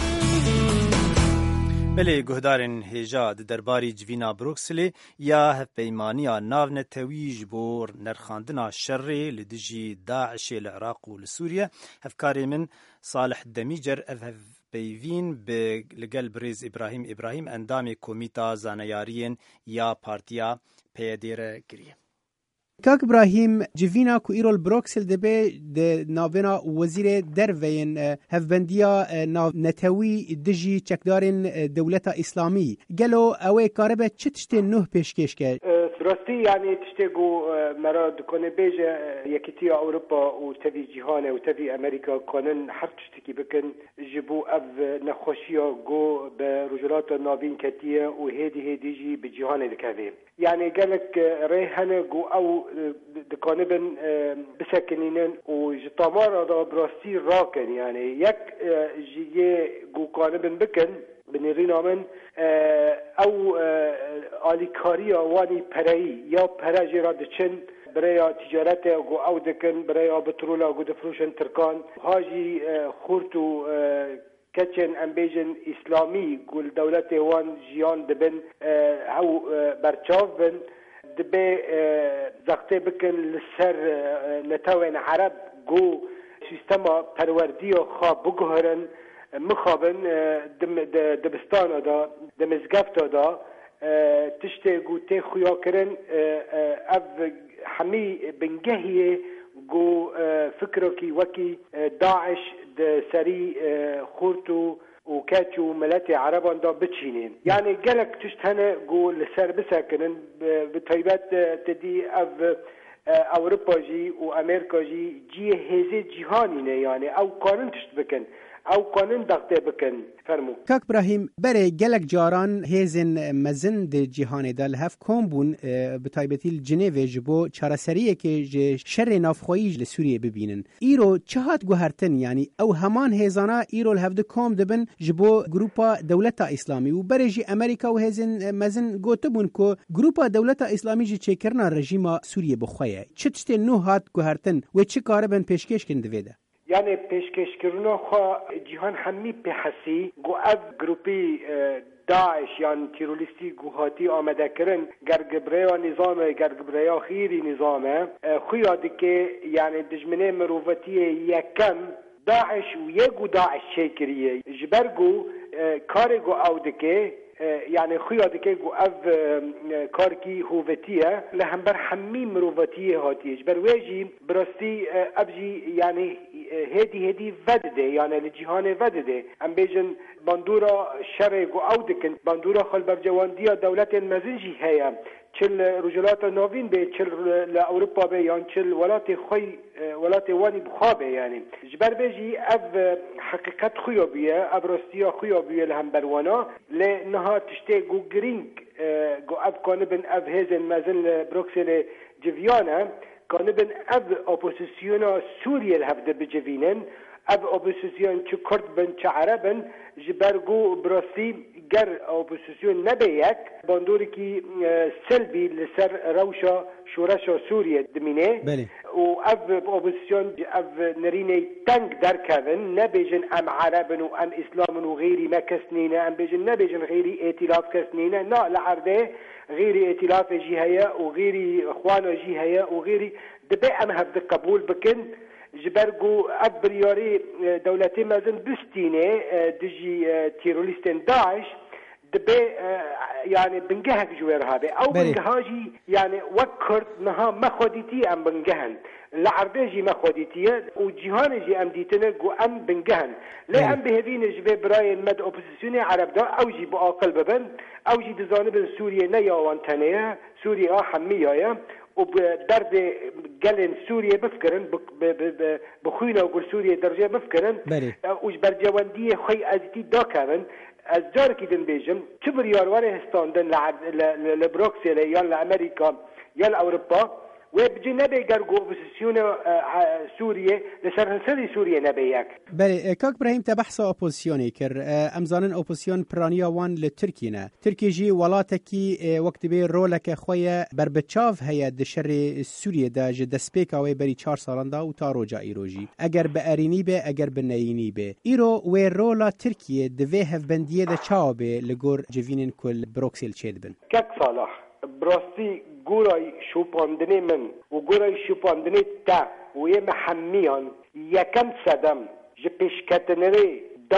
بله گهدارن هجا درباری جوینا بروکسلی یا هفپیمانیا ناو نتویج بور نرخاندنا شر لدجی داعش العراق و لسوريا هفکاری من صالح دمیجر هفپیوین لگل بریز ابراهیم اندام کومیتا زانیارین یا پارتیا پیدیر گریه كاك إبراهيم جيفينا كو إيرول بروكسل دبي د نافنا وزير دروين هفبنديا ناف نتوي دجي چكدارن دولة إسلامي قالوا أوي كاربة چتشتين نوه پیشکش کرد براستی يعني تشتاقوا مرا دكونه بيجا يكتي أوروبا وتبي جهانه وتبي أمريكا كانن حرف تشتكي بكن جبو أف نخوشيا جو برجلات نابين كتية وهدي جي بجهانه دكافي يعني قالك ريحنا جو أو دكانبن بسكنين وجتامار هذا براستی راکن یعنی یک جیه گو کانبن بکن بنیرینا من او آلیکاری آوانی پرایی یا پرجی را دچن برای تجارت گو او دکن برای بترول گو دفروشن ترکان هاجی خورتو کچن امبیجن اسلامی گل دولت وان جیان دبن او برچاو بن دبی زغطه بکن لسر نتاوین عرب گو سیستما پروردی و خواب بگهرن مخابن دبستان دا دمزگفت دا تشتی گو تی خویا کرن اف حمی بنگهیه گو فکرکی وکی داعش سری خورتو وكاتشو ملاتي عربان دا بتشينين يعني قالك تشتهنا قول لسر بساكنن بطيبات تدي اف اوروبا جي وامريكا جي هزي جهانينه يعني او قانون تشتبكن او قانون دغته بکن فرمو کاک ابراهیم بره گلک جاران هیزن مزن د جهان دل هف کوم بون به تایبتی جنیو جبو چارەسەریه که شر نافخویی لسوریه ببینن ایرو چهات گوهرتن یعنی او همان هیزانا ایرو الهفد کوم دبن جبو گروپا دولت اسلامی و بره جی امریکا و هیزن مزن گوته بون کو گروپا دولت اسلامی جی چکرنا رژیما سوریه بخویه چت نو هات گوهرتن و چه کار بن پیشکش کند ویده يعني پیشکش کردن خو جهان همی به حسی گو اب گروپی داعش یعنی تروریستی گوهاتی آمده کردن گرگبریا نظام گرگبریا خیری نظامه خویادی که یعنی دجمنه مروفتی یکم داعش و یکو داعش شکریه جبرگو کارگو اودکه يعني خويا دكيغو اف كاركي هوفتيه لهمبر حمي مروفتيه هاتيج برواجي براستي ابجي يعني هدي ودده يعني الجهان ودده ام بيجن باندورا شرقو اودكن باندورا خلبر جوانديه دولت مزنجي هيا چل رجلات نوین به چل لاوروپا به یان چل ولات وانی بخابه يعني جبر بيجي اف حقیقت خویابیه ابرستیا خویابیه لهم بروانا لنها تشتی گو گرینگ گو اف کانبن اف هزن مزن بروکسل جویانه کانبن اف اپوزیسیونا سوریه الهفده بجوینن اف اپوزیسیون چه کرد بن چه عربن جبر گو براستی گر اپوزیسیون نبیک باندوری کی سلبی لسر روشا شورشا سوریه دمینه بله و اف اپوزیسیون اف نرینه تنگ در کردن نبیجن ام عربن و ام اسلامن و غیری ما کسنینه ام بیجن نبیجن غیری ائتلاف کسنینه نه لعرده غیری ائتلاف جهیه و غیری اخوان جهیه و غیری دبی ام هفته قبول بکن جبرگو ابریاری دولتی مازن بستینه دجی تیروریستن داعش دبی يعني بنجهك جويرها به او بنجهاجي يعني وكرت نها ما خديتي ام بنجهن لعربيجي ما خديتي وجهانجي ام ديتنا جو ام بنجهن لا ام بهذين جبه براي مد اوبوزيسيوني عرب دا او جي باقل ببن او جي دزانب سوريا نيا وانتنيا سوريا حمية وبدرد قلن سوريا بفكرن بخوينا وقول سوريا درجة بفكرن وجبر جواندية خي ازيتي داكرن از جار کی دن بیجم چه بریاروار هستاندن لبروکسل یا لامریکا یا لاوروپا و بجی نبی گرگو اپوزیسیون سوریه لسرهنسری سوریه نبیک بله کاک ابراهیم تبحث اپوزیسیونی کر امزانن اپوزیسیون پرانیا وان لترکینا ترکی جی ولاتکی وقت به رولک خویا بربچاف هيا د شر سوریه دا دسپیک او بری 4 سالندا و تا روجا ایروجی اگر به ارینی به اگر به نینی به ایرو و رولا ترکیه د وهف بندیه د چاوبه لګور جوینن کل بروکسل چیدبن کاک صالح براستی گورای شوپاندنی من و گورای شوپاندنی تا و یه محمیان یکم صدم جپشکتنری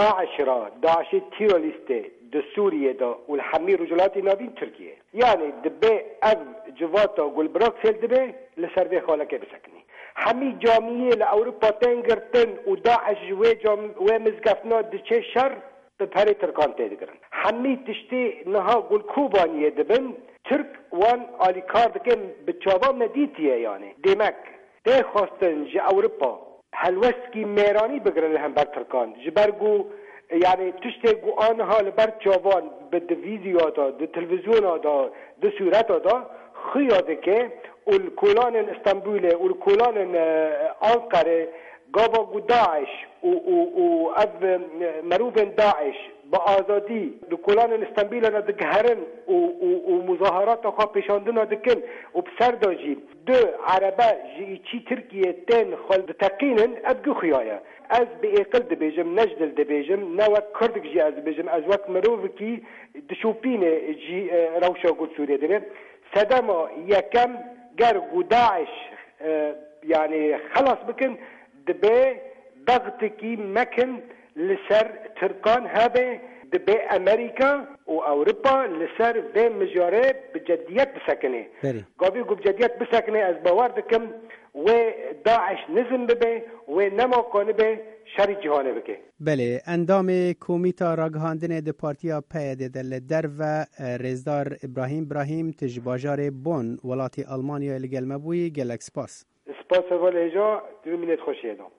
داعش تیروریسته د سوریه دا و الحمی رجلات نابین ترکیه یعنی دبه از جواتا گل بروکسل دبه لسر خالکه بسکنی همی جامعه لأوروپا تنگرتن و داعش و مزگفنا دچه شر بپەرێ ترکان تێدەگرن هەمی تشتێ نەها گولکوبانیە دەبن ترک وان ئالیکار دەکەن بە چاوا مەدیتیە یانێ دێمەک دەیخواستن ji ئەوروپا هەلوەستکی mêranî bigrin li hember Tirkan ji ber gu yani tiştê gu aniha li ber çavan bi di vîdyoya da di televizyona da di sûreta da xıya dike û li kolanên İstanbulê û li kolanên Ankarê gava gu Daeş û ev merûvên Daeş bi azadî li kolanên İstanbulê re digiherin û muzaherata xwe pêşandina dikin û bi ser da jî du erebe ji îçî Tirkiye tên xwe diteqînin ev gu xıya ye ez bi êqil dibêjim nejdil dibêjim ne wek Kurdik jî ez dibêjim ez wek mirovekî dişopînê jî rewşa got Sûriye dibê sedema yekem ger gu Daeş yani xelas bikin dibê dextekî mekin li ser Tirkan hebe dibê Amerîka û Ewropa li ser vê mijarê bi ceddiyet bisekine gavî gu bi ceddiyet bisekine ez bawer dikim wê Daeş nizm bibe wê nemakane be şerî cîhanê bike. Belê endamê komîta ragihandinê di Partiya PYD de li derve Rêzdar İbrahîm tij bajarê Bonn welatê Almanyayê li gel me bûyî gelek spas. Spas eva lêja divê minêt xweşiyê da.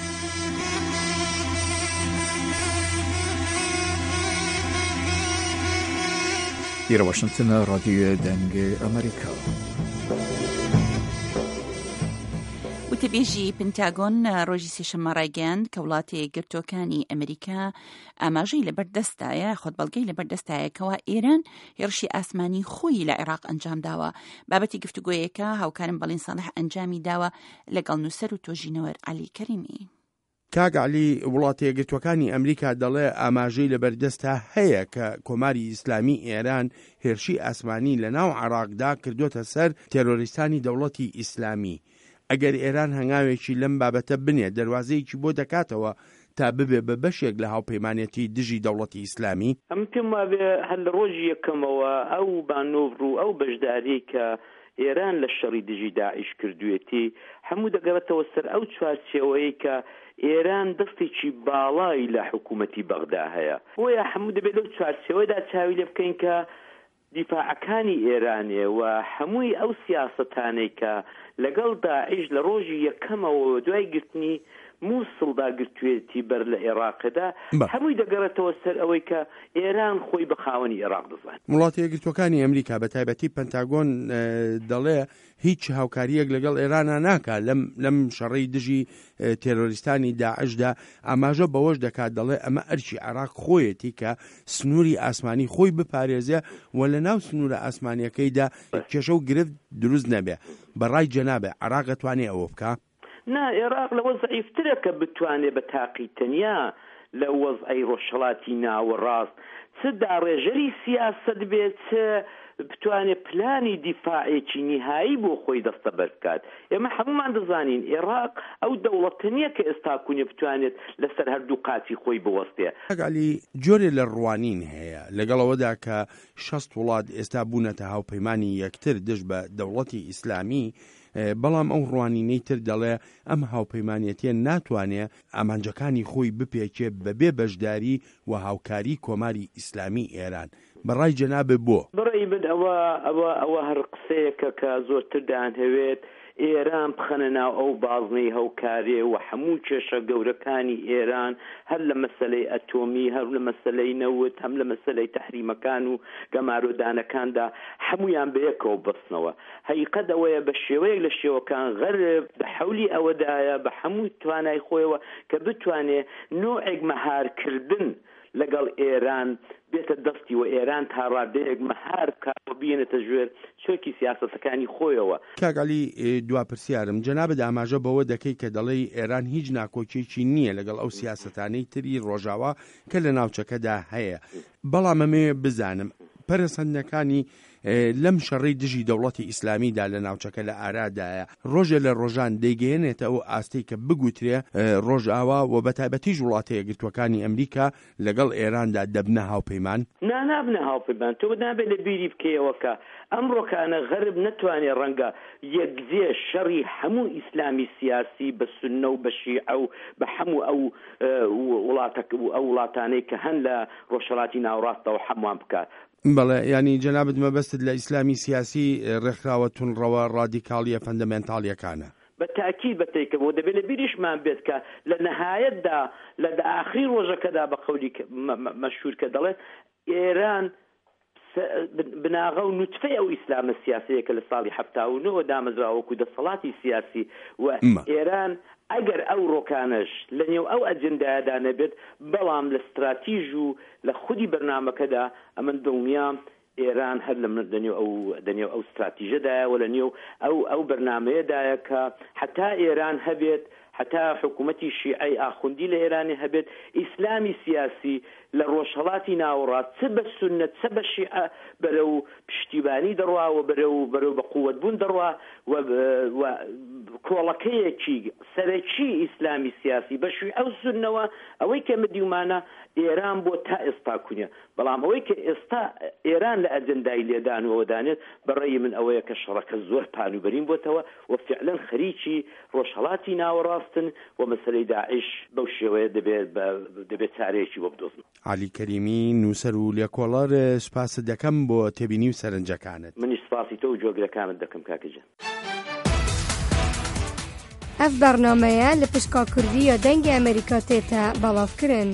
Îro Washington'a Radyoya Dengê Amerîka. وتبێژی پنتاگۆن ڕۆژی سێشەممە ڕایگەاند کە وڵاتی گرتوەکانی ئەمریکا ئاماژەی لەبەردەستایە خۆتبەڵگەی لەبەردەستایەکەوە ئێران هێرشی ئاسمانی خۆی لە عێراق ئەنجام داوە بابەتی گفتوگۆیەکە هاوکارم بەڵین ساڵح ئەنجامی داوە لەگەڵ نووسەر و تۆژینەوەر عەلی کەریمی. کاگ عەلی وڵاتە یەکگرتوەکانی ئەمریکا دەڵێ ئاماژەی لەبەردەستە هەیە کە کۆماری ئیسلامی ئێران هێرشی ئاسمانی لە ناو عێراقدا کردوتە سەر تێرۆریستانی دەوڵەتی ئیسلامی. ئەگەر ئێران هەنگاوێکی لەم بابەتە بنێ دەواازەیەکی بۆ دەکاتەوە تا ببێ بە بەشێک لە هاوپەیمانەتی دژی دەوڵەتی ئیسلامی ئەم پێم وابێ هەر لە ڕۆژی یەکەمەوە ئەو بانۆڤر و ئەو بەشداری کە ئێران لە شەڕی دژی داعش کردوێتی هەموو دەگەڕێتەوە سەر ئەو چوارچێوەیە کە ئێران دەستێکی باڵای لە حکوومەتی بەغدا هەیە بۆیە هەموو دەبێت لەو چوارچێوەیەدا چاوی لێ بکەین کە دیفاعەکانی ئێرانێ و هەمووی ئەو سیاسەتانەی کە لەگەڵ داعش لە ڕۆژی یەکەمەوە دوای گرتنی مووسڵدا گرتوێتی بەر لە عێراقدا هەمووی دەگەڕێتەوە سەر ئەوەی کە ئێران خۆی بە خاوەنی عێراق دەزانێت. وڵاتی یەکگرتوەکانی ئەمریکا بە تایبەتی پەنتاگۆن دەڵێ هیچ هاوکاریەک لەگەڵ ئێرانە ناکات لەم شەڕەی دژی تێرۆریستانی داعشدا ئاماژە بەوەش دەکات دەڵێ ئەمە ئەرچی عێراق خۆیەتی کە سنووری ئاسمانی خۆی بپارێزێ و لە ناو سنوورە ئاسمانیەکەیدا کێشە و گرفت دروست نەبێ بەڕای جەنابێ عێراق دەتوانێت ئەوە بکە؟ نا عێراق لەوە زەعیفترە کە بتوانێت بە تاقی تەنیا لە وەزعی ڕۆژهەڵاتی ناوەڕاست چ داڕێژەری سیاسەت بێت بتوانێت پلانی دیفاعێکی نهایی بۆ خۆی دەستە بەر بکات. ئێمە هەمومان دەزانین عێراق ئەو دەوڵەتە نییە کە ئێستاکوونێ بتوانێت لەسەر هەردوو قاچی خۆی بوەستێ. ئەگەلی جۆرێ لە ڕوانین هەیە لەگەڵەوەدا کە 6 وڵات ئێستا بوونەتە هاوپەیمانی یەکتر دژ بە دەوڵەتی ئیسلامی بەڵام ئەو ڕوانینەی تر دەڵێ ئەم هاوپەیمانەتیە ناتوانێت ئامانجەکانی خۆی بپێکێ بەبێ بەشداری و هاوکاری کۆماری ئیسلامی ئێران. بەڕای جەنابێ بۆ بڕێی من ئەوە هەر قسەیەکە کە زۆرتر داهەوێت ئێران بخەنە ناو ئەو بازنەی هەوکارێ و هەموو کێشە گەورەکانی ئێران هەر لە مەسەلەی ئەتۆمی هەر لە مەسەلەی نەوت هەم لە مەسەلەی تەحریمەکان و گەمارۆدانەکاندا هەمویان بەیەکەوە بەستنەوە. حەقیقەت ئەوەیە بە شێوەیەک لە شێوەکان غەرب بە حەولی ئەوەدایە بە هەموو توانای خۆیەوە کە بتوانێت نوعێک مەهارکردن لەگەڵ ئێران بێتە دەستی و ئێران تا ڕادەیەک مەهار بکات و بێنێتە ژێر چۆکی سیاسەتەکانی خۆیەوە. کاگالی دواپرسیارم جەنابەت ئاماژە بەوە دەکەی کە دەڵێی ئێران هیچ ناکۆکیێکی نییە لەگەڵ ئەو سیاسەتانەی تری ڕۆژاوا کە لە ناوچەکەدا هەیە. بەڵام ئەمێ بزانم پەرسەندەکانی لەم شەڕی دژی دەوڵەتی ئیسلامیدا لە ناوچەکە لە ئارادایە ڕۆژە لە ڕۆژان دەیگەێنێتە ئەو ئاستی کە بگوترێ ڕۆژئاوا و بەتایبەتی وڵاتە یەکگرتوەکانی ئەمریکا لەگەڵ ئێراندا دەبنە هاوپەیمان نابنە هاوپەیمان تۆ نابێت لە بیری بکەیەوەکە ئەمڕۆکانە غەرب نەتوانێت ڕەنگە یەکزێ شەڕی هەموو ئیسلامی سیاسی بە سونە و بە شیعە و بە هەموو ئەو وڵاتانەی کە هەن لە ڕۆژهەڵاتی ناوڕاستەوە هەمووان بکات. بەڵێ ینی جەنابەت مەبەستت لە ئیسلامی سیاسی ڕێکخراوە تونڕەوە ڕادیکاڵیە فەندەمێنتاڵیەکانە بە تاکید بەتێکەوە دەبێت لە بیریشمان بێت کە لە نەهایەتدا لە ئاخری ڕۆژەکەدا بە قەولی مەشهور کە دەڵێت ئێران بناغە و نوتفەی ئەو ئیسلامە سیاسەیە کە لە ساڵی 79 دامەزراوەکو دەسەڵاتی سیاسی و ئێران ئەگەر ئەو ڕۆکانش لە نێو ئەو ئەجندایەدا نەبێت بەڵام لە استراتیژ و لە خودی بەرنامەکەدا ئەمن دڵنیام ئێران هەر لە دەنێو ئەو استراتیژەدایە و لە نێو ئەو بەرنامەیەدایە کە حتا ئێران هەبێت حتا حکوومەتی شیعەی ئاخوندی لە ئێرانی هەبێت ئیسلامی سیاسی لە ڕۆژهەڵاتی ناوەڕات چ بە سونەت چ بە شیعە بەرەو پشتیبانی دەڕوا و بەرەو بە قووەت بوون دەڕوا و کۆڵەکەیەکی سەرەکی ئیسلامی سیاسی بە شیعە و سونەوە ئەوەی کە مدیومانە ئێران بۆ تا ئێستا کونیە بەڵام ئەوەی کە ئێستا ئێران لە ئەجندای لێدانەوە دانێت بەڕێی من ئەوەیە کە شەڕەکە زۆر پانوبەرین بۆتەوە و فعلا خەریکی ڕۆژهەڵاتی ناوەڕاستن و مەسەلەی داعش بەو شێوەیە دەبێت چارەیەکی بۆ بدۆزن. علی کەریمی نووسەر و لێکۆڵەر سپاس دەکەم بۆ تێبینی و سەرنجەکانت. منیش سپاسی تۆ و جۆگرەکانت دەکەم کاکەجان. ئەف بەرنامەیە لە پشکا کوردیە دەنگی ئەمریکا تێتە بەڵاوکردن.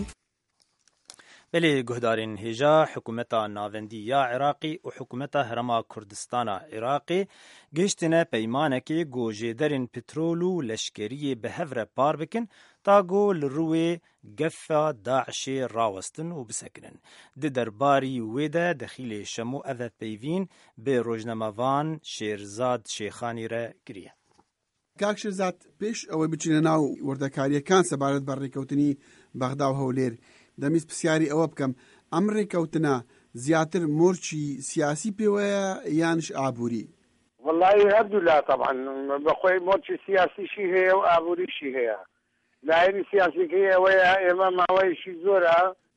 بلي گهدارين هجا حكومتا ناوندي يا عراقي و حكومتا هرما كردستانا عراقي گشتنه پیمانكي گوجيدرين پترولو لشكري بهفره پار بكن تاگو لروي گفا داعشي راوستن و بسكنن د درباري ويدا دخيل شمو اذا بيوين بروجنموان شيرزاد شيخاني را گريه. کاک شیرزاد پێش ئەوەی بچینە ناو وردەکاریەکان سەبارەت بە ڕێکەوتنی بەغدا و هەولێر دەمیست پرسیاری ئەوە بکەم ئەم ڕێکەوتنە زیاتر مۆرچی سیاسی پێوەیە یانش ئابووری؟ والله هەردوولا طبعا بەخۆی مۆرچی سیاسیشی هەیە و ئابووریشی هەیە. لایەنی سیاسیەکەی ئەوەیە ئێمە ماوەیەکی زۆرە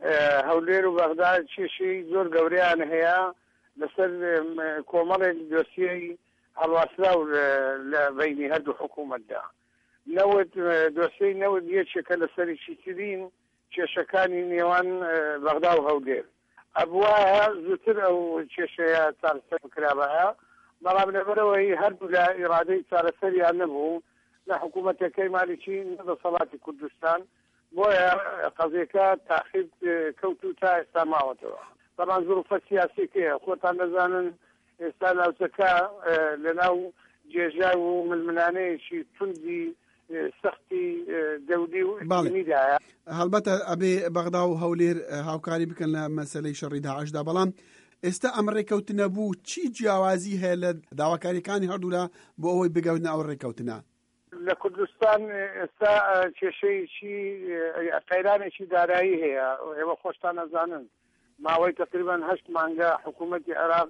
هەولێر و بەغدا کێشەی زۆر گەورەیان هەیە لەسەر کۆمەڵێک دۆسیەی هەڵواسرا و لە بینی هەردوو حکوومەتدا نەوت دۆسیەی نەوت یەکێکە لە سەرێکی ترین کێشەکانی نێوان بەغدا و هەولێر ئەبوایە زووتر ئەو کێشەیە چارەسەر بکرابەیە بەڵام لەبەرەوەی هەردوو لە ئیرادەی چارەسەریان نەبوو لە حکوومەتەکەی مالیکی نەدەسەڵاتی کوردستان بۆیە قەزیەکە تاخیر کەوت و تا ئێستا ماوەتەوە بەڵام زوروفە سیاسیەکەیە خۆتان دەزانن ئێستا ناوچەکە لەناو جێژای و ململانەیەکی توندی سەختی دەولی و ئیسلامیدایە هەڵبەتە ئەبێ بەغدا و هەولێر هاوکاری بکەن لە مەسەلەی شەڕی داعشدا بەڵام ئێستا ئەم ڕێکەوتنە بوو چی جیاوازی هەیە لە داواکاریەکانی هەردوولا بۆ ئەوەی بگەونە ئەو ڕێکەوتنە؟ لە کوردستان ئێستا کێشەیەکی قەیرانێکی دارایی هەیە ئێوە خۆشتان نەزانن ماوەی تقریبا 8 مانگە حکوومەتی عێراق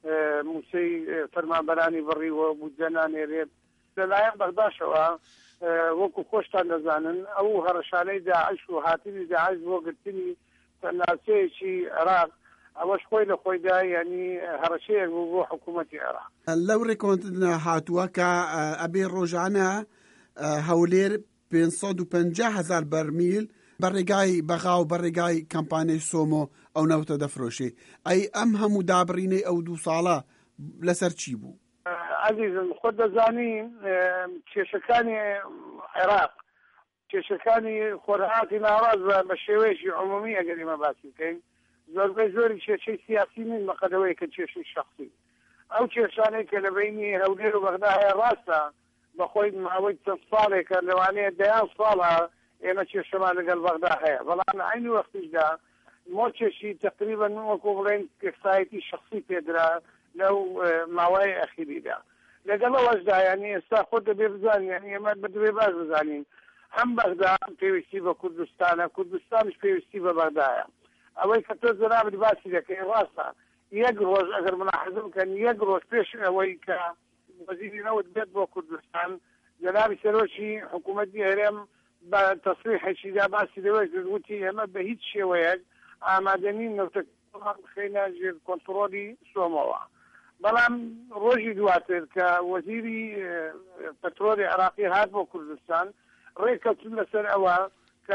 موسەی فەرمانبەرانی بڕیوە بودجە نانێرێت لەلایەن بەغداشەوە وەکو خۆشتان دەزانن ئەو هەڕەشانەی داعش و هاتنی داعش بۆ گرتنی ناوچەیەکی عێراق ئەوەش خۆی لە خۆیدا یعنی هەڕەشەیەک بوو بۆ حکوومەتی عێراق. لەو ڕێکۆنتنە هاتووە کە ئەبێ ڕۆژانە هەولێر 550,000 بەرمیل بەڕێگای بەغا و بەڕێگای کەمپانیای سۆمۆ ئەو نەوتە دەفرۆشێ ئەی ئەم هەموو دابڕینەی ئەو 2 ساڵە لەسەر چی بوو؟ عزیزم خۆت دەزانی کێشەکانی عێراق کێشەکانی خۆرهاتی ناڕاست بە شێوەیەکی عمومی ئەگەر ئێمە باسی بکەین زۆربەی زۆری کێشەی سیاسی نین بەقەدەوەی کە کێشەی شەخصی ئەو کێشانەی کە لە بینی هەولێر و بەغدا هەیە ڕاستە بەخۆی ماوەی چەند ساڵێکە لەوانەیە 10 ساڵە ئێمە کێشەمان لەگەڵ بەغدا هەیە بەڵام لە عینی وەختیشدا مۆرچێکی تقریبا وەکو بڵێن کێسایەتی شەخصی پێدرا لەو ماوەی ئەخیریدا لەگەڵ ئەوەشدا یعنی ئێستا خۆت دەبێ بزانین یعنی ئێمە دەبێ باش بزانین هەم بەغدا پێویستی بە کوردستانە کوردستانش پێویستی بە بەغدایە ئەوەی کە تۆ زەرابت باسی دەکەی ڕاستە يقروز اگر ملاحظه كان يقروز بيش اوي كوزير نوت بيت بو كردستان جناب سروشي حكومة هرم بتصريح شي دا باس دوز دوتي اما بهيت شي وياك امادنين نوت خينا جير كنترولي سوموا بلام روجي دواتر كوزيري بترولي عراقي هاد بو كردستان ريكا تلسر اوا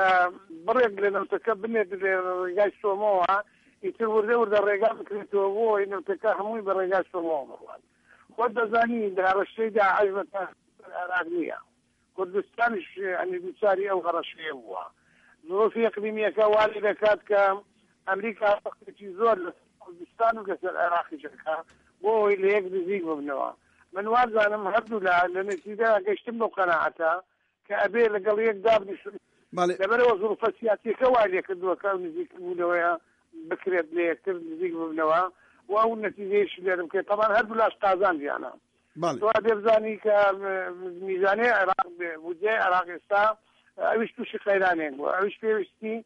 كبرق لنا تكبني رجال سوموا يتورد الرجال كريتو هو انه تكهموا بالرجال سوموا مرات خد زاني دار الشيء ده عجبتنا العراقية كردستان يعني بيساري او غرشيه هو ظروف اقليميه كوالده كانت كامريكا تقتي زور كردستان وكسر العراق شركه هو اللي يقدر يزيد مبنوها من وارد انا مهدو لان كذا قشتم له قناعتها كابي لقضيه دابني لما هو ظروف سياسيه كوالده كدوا كانوا يزيد مبنوها بكرت ليه كتير يزيد مبنوها او النتيجه ايش طبعا هذا بلاش قازان ديانا تو بيرزاني كميزانيه عراق بوجه عراقستان اوش تو شي خيرانين اوش بيشتي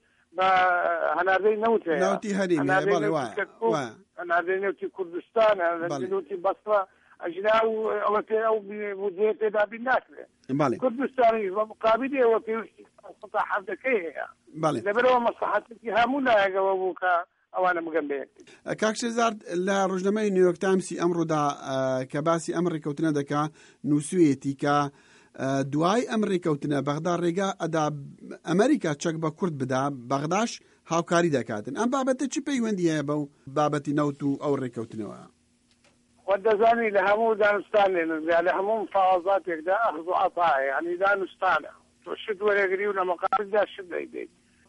هنادي نوتي هريمي بالي وا هنادي نوتي كردستان هنادي نوتي بصره اجناو او بوجه تدا بالناكله بالي كردستان مقابله او في قطع حدكيه بالي لبرو مصلحتك هامونا جوابوكا ئەوانە مگەمبەیەک کاکشێزار لە ڕۆژنامەی نیویۆرک تایمسی ئەمڕۆدا کە باسی ئەم ڕێکەوتنە دەکا نووسویەتی کە دوای ئەم ڕێکەوتنە بەغدا ڕێگا ئەدا ئەمریکا چەک بە کورد بدا بەغداش هاوکاری دەکاتن ئەم بابەتە چی پەیوەندی هەیە بەو بابەتی نەوت و ئەو ڕێکەوتنەوە خۆ دەزانی لە هەموو دانوستانێن لە هەموو مفاوەزاتێکدا ئەخذ و عەطا یعنی دانوستانە تۆ شت وەرەگری و لە مقابلدا شت دەیدەیت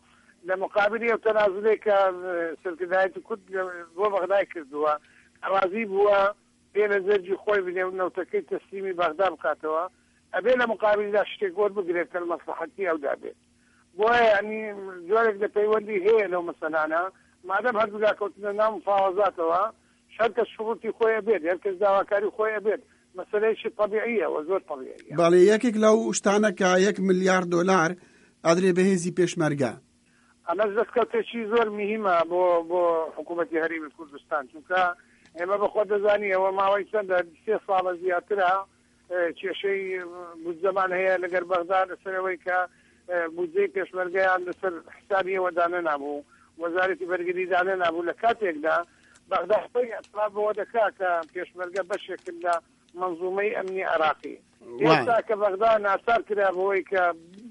لمقابل تنازلك سلكدايت كنت بغداد كردوا رازي بوا بين زوجي خوي بنو تكيت تسليمي بغداد بقاتوا ابي مقابل لا شتي قول بقريت المصلحتي او دابي بوا يعني جوالك ده بيولي هي لو مثلا انا ما دام هذا كنت نام مفاوضاتوا شركه الشروطي خويا بيد هركز دواكاري خويا بيد مساله شيء طبيعيه وزور طبيعيه بالي ياكك لو اشتعنك 1 مليار دولار ادري بهزي بيشمرقه ئەمە دەستکەوتێکی زۆر میهمە بۆ حکوومەتی هەرێمی کوردستان چونکە ئێمە بەخۆ دەزانی ئەوە ماوەی چەندە 3 ساڵە زیاترە کێشەی بودجەمان هەیە لەگەر بەغداد لەسەرەوەی کە بودجەی پێشمەرگەیان لەسەر حسابی ئەوە دانە نابوو وەزارەتی بەرگری دانە نابوو لە کاتێکدا بەغداد خۆی ئەطلاع بەوە دەکا کە پێشمەرگە بەشێکن لە منظومەی ئەمنی عراقی ئێستا کە بەغداد ناسار کرا بەوەی کە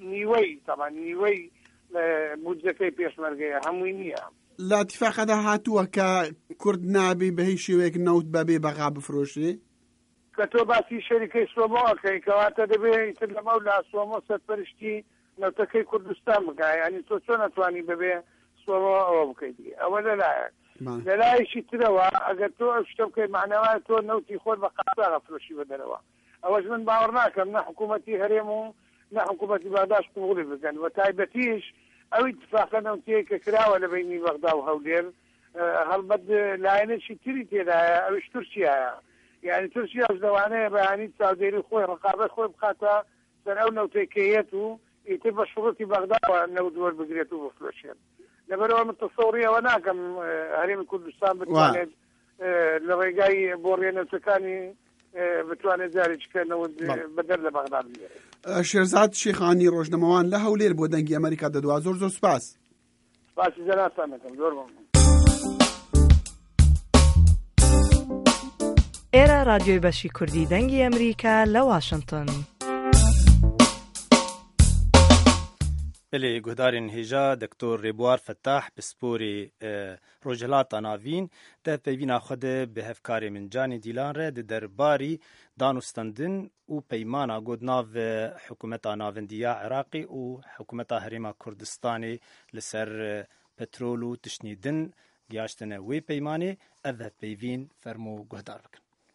نیوەی بودجەکەی پێشمەرگەیە هەمووی نییە لە اتفاقەدا هاتووە کە کورد نابی بە هیچ شێوەیەک نەوت بەبێ بەغا بفرۆشێ کە تۆ باسی شەریکەی سۆمۆکەی کەواتە دەبێت تر لەمە لا سۆمۆ سەرپەرشتی نەوتەکەی کوردستان بگای ینی تۆ چۆن نەتوانی بەبێ سۆمۆ ئەوە بکەیتی ئەوە لەلایەک لەلایەکی ترەوە ئەگەر تۆ ئەو شتە بکەی معنەوە تۆ نەوتی خۆت بە قاساغە فرۆشی بەدەرەوە ئەوەش من باوەڕ ناکەم نە حکوومەتی هەرێم و نە حکوومەتی بەغداد قبوڵی بکەن و تایبەتیش ئەو اتفاقە نەوتەیە کە کراوە لە بینی بەغدا و هەولێر هەڵبەت لایەنێکی تری تێدایە ئەوش تورکیایە یعنی تورکیا لەوانەیە بەیانی چاودێری خۆی ڕقابەت خۆی بخاتە سەر ئەو نەوتەکەیەت و ئیتر بە شوڕەتی بەغداوە نەوت وەربگرێت و بفرۆشێت لەبەرەوە من تەسەوڕی ئەوە ناکەم هەرێمی کوردستان بتوانێت لە ڕێگای بۆڕێنەوتەکانی بتوانێت جارێککەنەوە بەدەر لە بەغداد بگێرێت شێرزاد شێخانی ڕۆژنەمەوان لە هەولێر بۆ دەنگی ئەمریکا دەدوا زۆر سوپاس سپاسی جەنابتانەکەم زۆر ئێرە رادیۆی بەشی کوردی دەنگی ئەمریکا لە واشنگتن بله گهدارین هیجا دکتور ریبوار فتاح بسپوری روجهلاتا ناوین ده پیوینا خود به هفکاری من جانی دیلان ره ده درباری دانوستندن و پیمانا گودناو حکومتا ناوندیا عراقی و حکومتا هریما کردستانی لسر پترول و تشنیدن گیاشتنه وی پیمانی اوه پیوین فرمو گهدار بکن.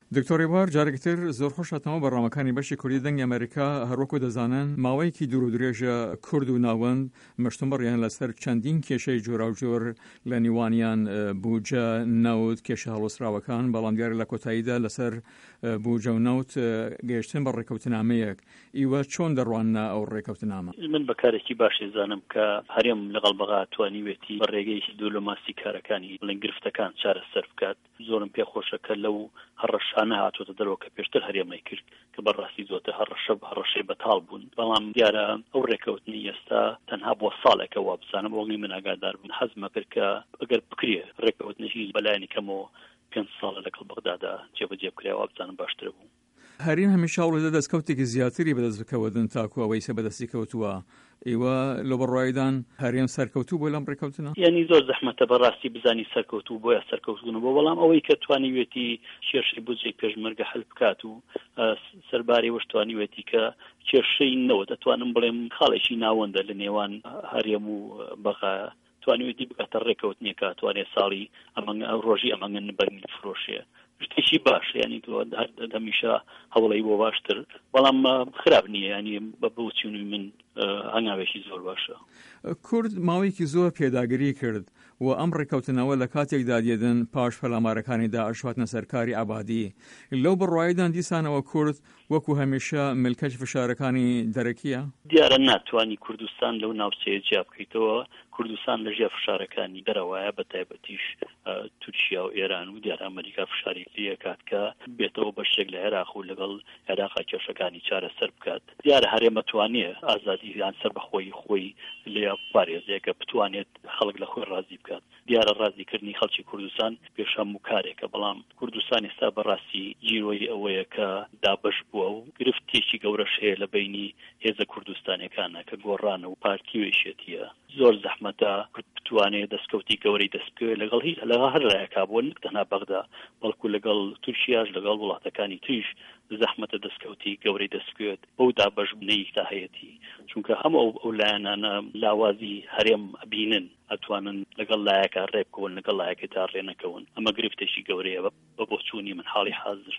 دکتۆر ڕێبوار جارێکتر زۆر خۆشاتەوە بەڕامەکانی بەشی کوردی دەنگی ئەمریکا هەروەکو دەزانن ماوەیەکی دوور و درێژە کورد و ناوەند مەشتوم بڕیان لەسەر چەندین کێشەی جۆرا و جۆر لە نیوانیان بووجە نەوت کێشە هەڵوەسراوەکان بەڵام دیارە لە کۆتاییدا لەسەر بووجە و نەوت گەیشتن بە ڕێکەوتنامەیەک ئیوە چۆن دەڕوانە ئەو ڕێکەوتنامە؟ من بەکارێکی باشی زانم کە هەرێم لەگەڵ بەغا توانیوێتی بە ڕێگەیەکی دیپلۆماسی کارەکانی بڵێن گرفتەکان چارەسەر بکات. زۆرم پێخۆشە کە لەو هەڕەشانە هاتوۆتە دەرەوە کە پێشتر هەرێمەی کرد کە بەڕاستی زۆرتر هەڕەشەی بەتاڵ بوون. بەڵام دیارە ئەو ڕێکەوتنی ئێستا تەنها بۆ ساڵێکە وا بزانم بۆ من ئاگادار بوون حەزمە کرد کە ئەگەر بکرێ ڕێکەوتنەی بەلایەنی کەمەوە 5 ساڵە لەگەڵ بەغدادا جێبەجێ بکرێەوە بزانم باشتر بوو. هەرین هەمیشە وڵێدە دەستکەوتێکی زیاتری بەدەست بکەوەدن تاکو ئەوەی سە بەدەستی کەوتووە ئێوە لە بەڕایدان هەرێم سەرکەوتوو بۆ لەم ڕێکەوتنە؟ یعنی زۆر زەحمەتە بەڕاستی بزانی سەرکەوتوو بۆیە سەرکەوتبوون بۆ بەڵام ئەوەی کە توانیوێتی کێشەی بودجەی پێشمەرگە هەل بکات و سەرباری وەش توانیوێتی کە کێشەی نەوە دەتوانم بڵێم خاڵێکی ناوەندە لە نێوان هەرێم و بەغا توانیوێتی بکاتە ڕێکەوتنیەکە توانێت ساڵی ڕۆژی ئەمەنگەن بەرنی فرۆشیە شتێکی باش ینی هەمیشە هەوڵی بۆ باشتر بەڵام خراپ نییە ینی بە بچوونی من هەنگاوێکی زۆر باشە. کورد ماوەیەکی زۆر پێداگیری کرد و ئەم ڕێکەوتنەوە لە کاتێکدا دێدن پاش پەلامارەکانی داعش هاتنە سەرکاری ئابادی لەو بڕوایدان دیسانەوە کورد وەکو هەمیشە ملکەچ فشارەکانی دەرەکیە؟ دیارە ناتوانی کوردستان لەو ناوچەیە جیا بکەیتەوە. کوردستان لەژێر فشارەکانی دەرەوەیە بە تایبەتیش تورکیا و ئێران و دیارە ئەمریکا فشاری لێکات کە بێتەوە بەشێک لە عێراق و لەگەڵ عێراقا کێشەکانی چارەسەر بکات. دیارە هەرێمە توانێ ئازادی یان سەر بەخۆی خۆی لێ پارێزەیەکە بتوانێت خەڵک لە خۆی ڕازی بکات. دیارە ڕازیکردنی خەڵکی کوردستان پێشەم و کارێکە بەڵام کوردستان ئێستا بەڕاستی جیرۆی ئەوەیە کە دابش بووە و گرفتێکی گەورەش هەیە لە بینی هێزە کوردستانەکانە کە گۆڕانە و پارتیوێشێتیە. زۆر زەحمەتە بتوانێت دەستکەوتی گەورەی دەستکەوێت لەگەڵ هیچ لەگەڵ هەر ڕێیەکا بۆ نەک تەنها بەغدا بەڵکو لەگەڵ تورکیاش لەگەڵ وڵاتەکانی تریش زەحمەتە دەستکەوتی گەورەی دەستکەوێت بەو دابش بنەیەکتا هەیەتی چونکە هەموو ئەو لایەنانە لاوازی هەرێم ئەبینن ئەتوانن لەگەڵ لایەکە ڕێبکەون لەگەڵ لایەکە تا ڕێنەکەون ئەمە گرفتێکی گەورەیە بە بۆچوونی من حاڵی حاضر.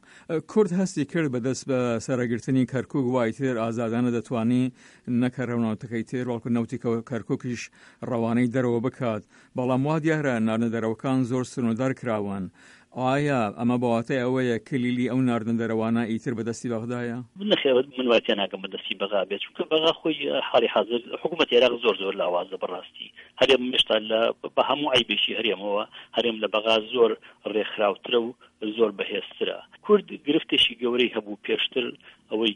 کورد هەستی کرد بەدەست بە سەرەگرتنی کەرکووک وای تر ئازادانە دەتوانی نەکە ڕێوناوتەکەی تر وەڵکو نەوتی کەرکووکیش ڕەوانەی دەرەوە بکات بەڵام وا دیارە ناردنە دەرەوەکان زۆر سنوردار کراون. ئایا ئەمە بەواتای ئەوەیە کلیلی ئەو ناردن دەرەوانە ئیتر بەدەستی بەغدایە؟ نەخێوت من واتیان ناکەم بەدەستی بەغا بێت چونکە بەغا خۆی حاڵی حاضر حکوومەت عێراق زۆر لاوازە بەڕاستی هەرێم هێشتا بە هەموو ئایبێکی هەرێمەوە هەرێم لە بەغا زۆر ڕێکخراوترە و زۆر بەهێزترە. کورد گرفتێکی گەورەی هەبوو پێشتر ئەوەی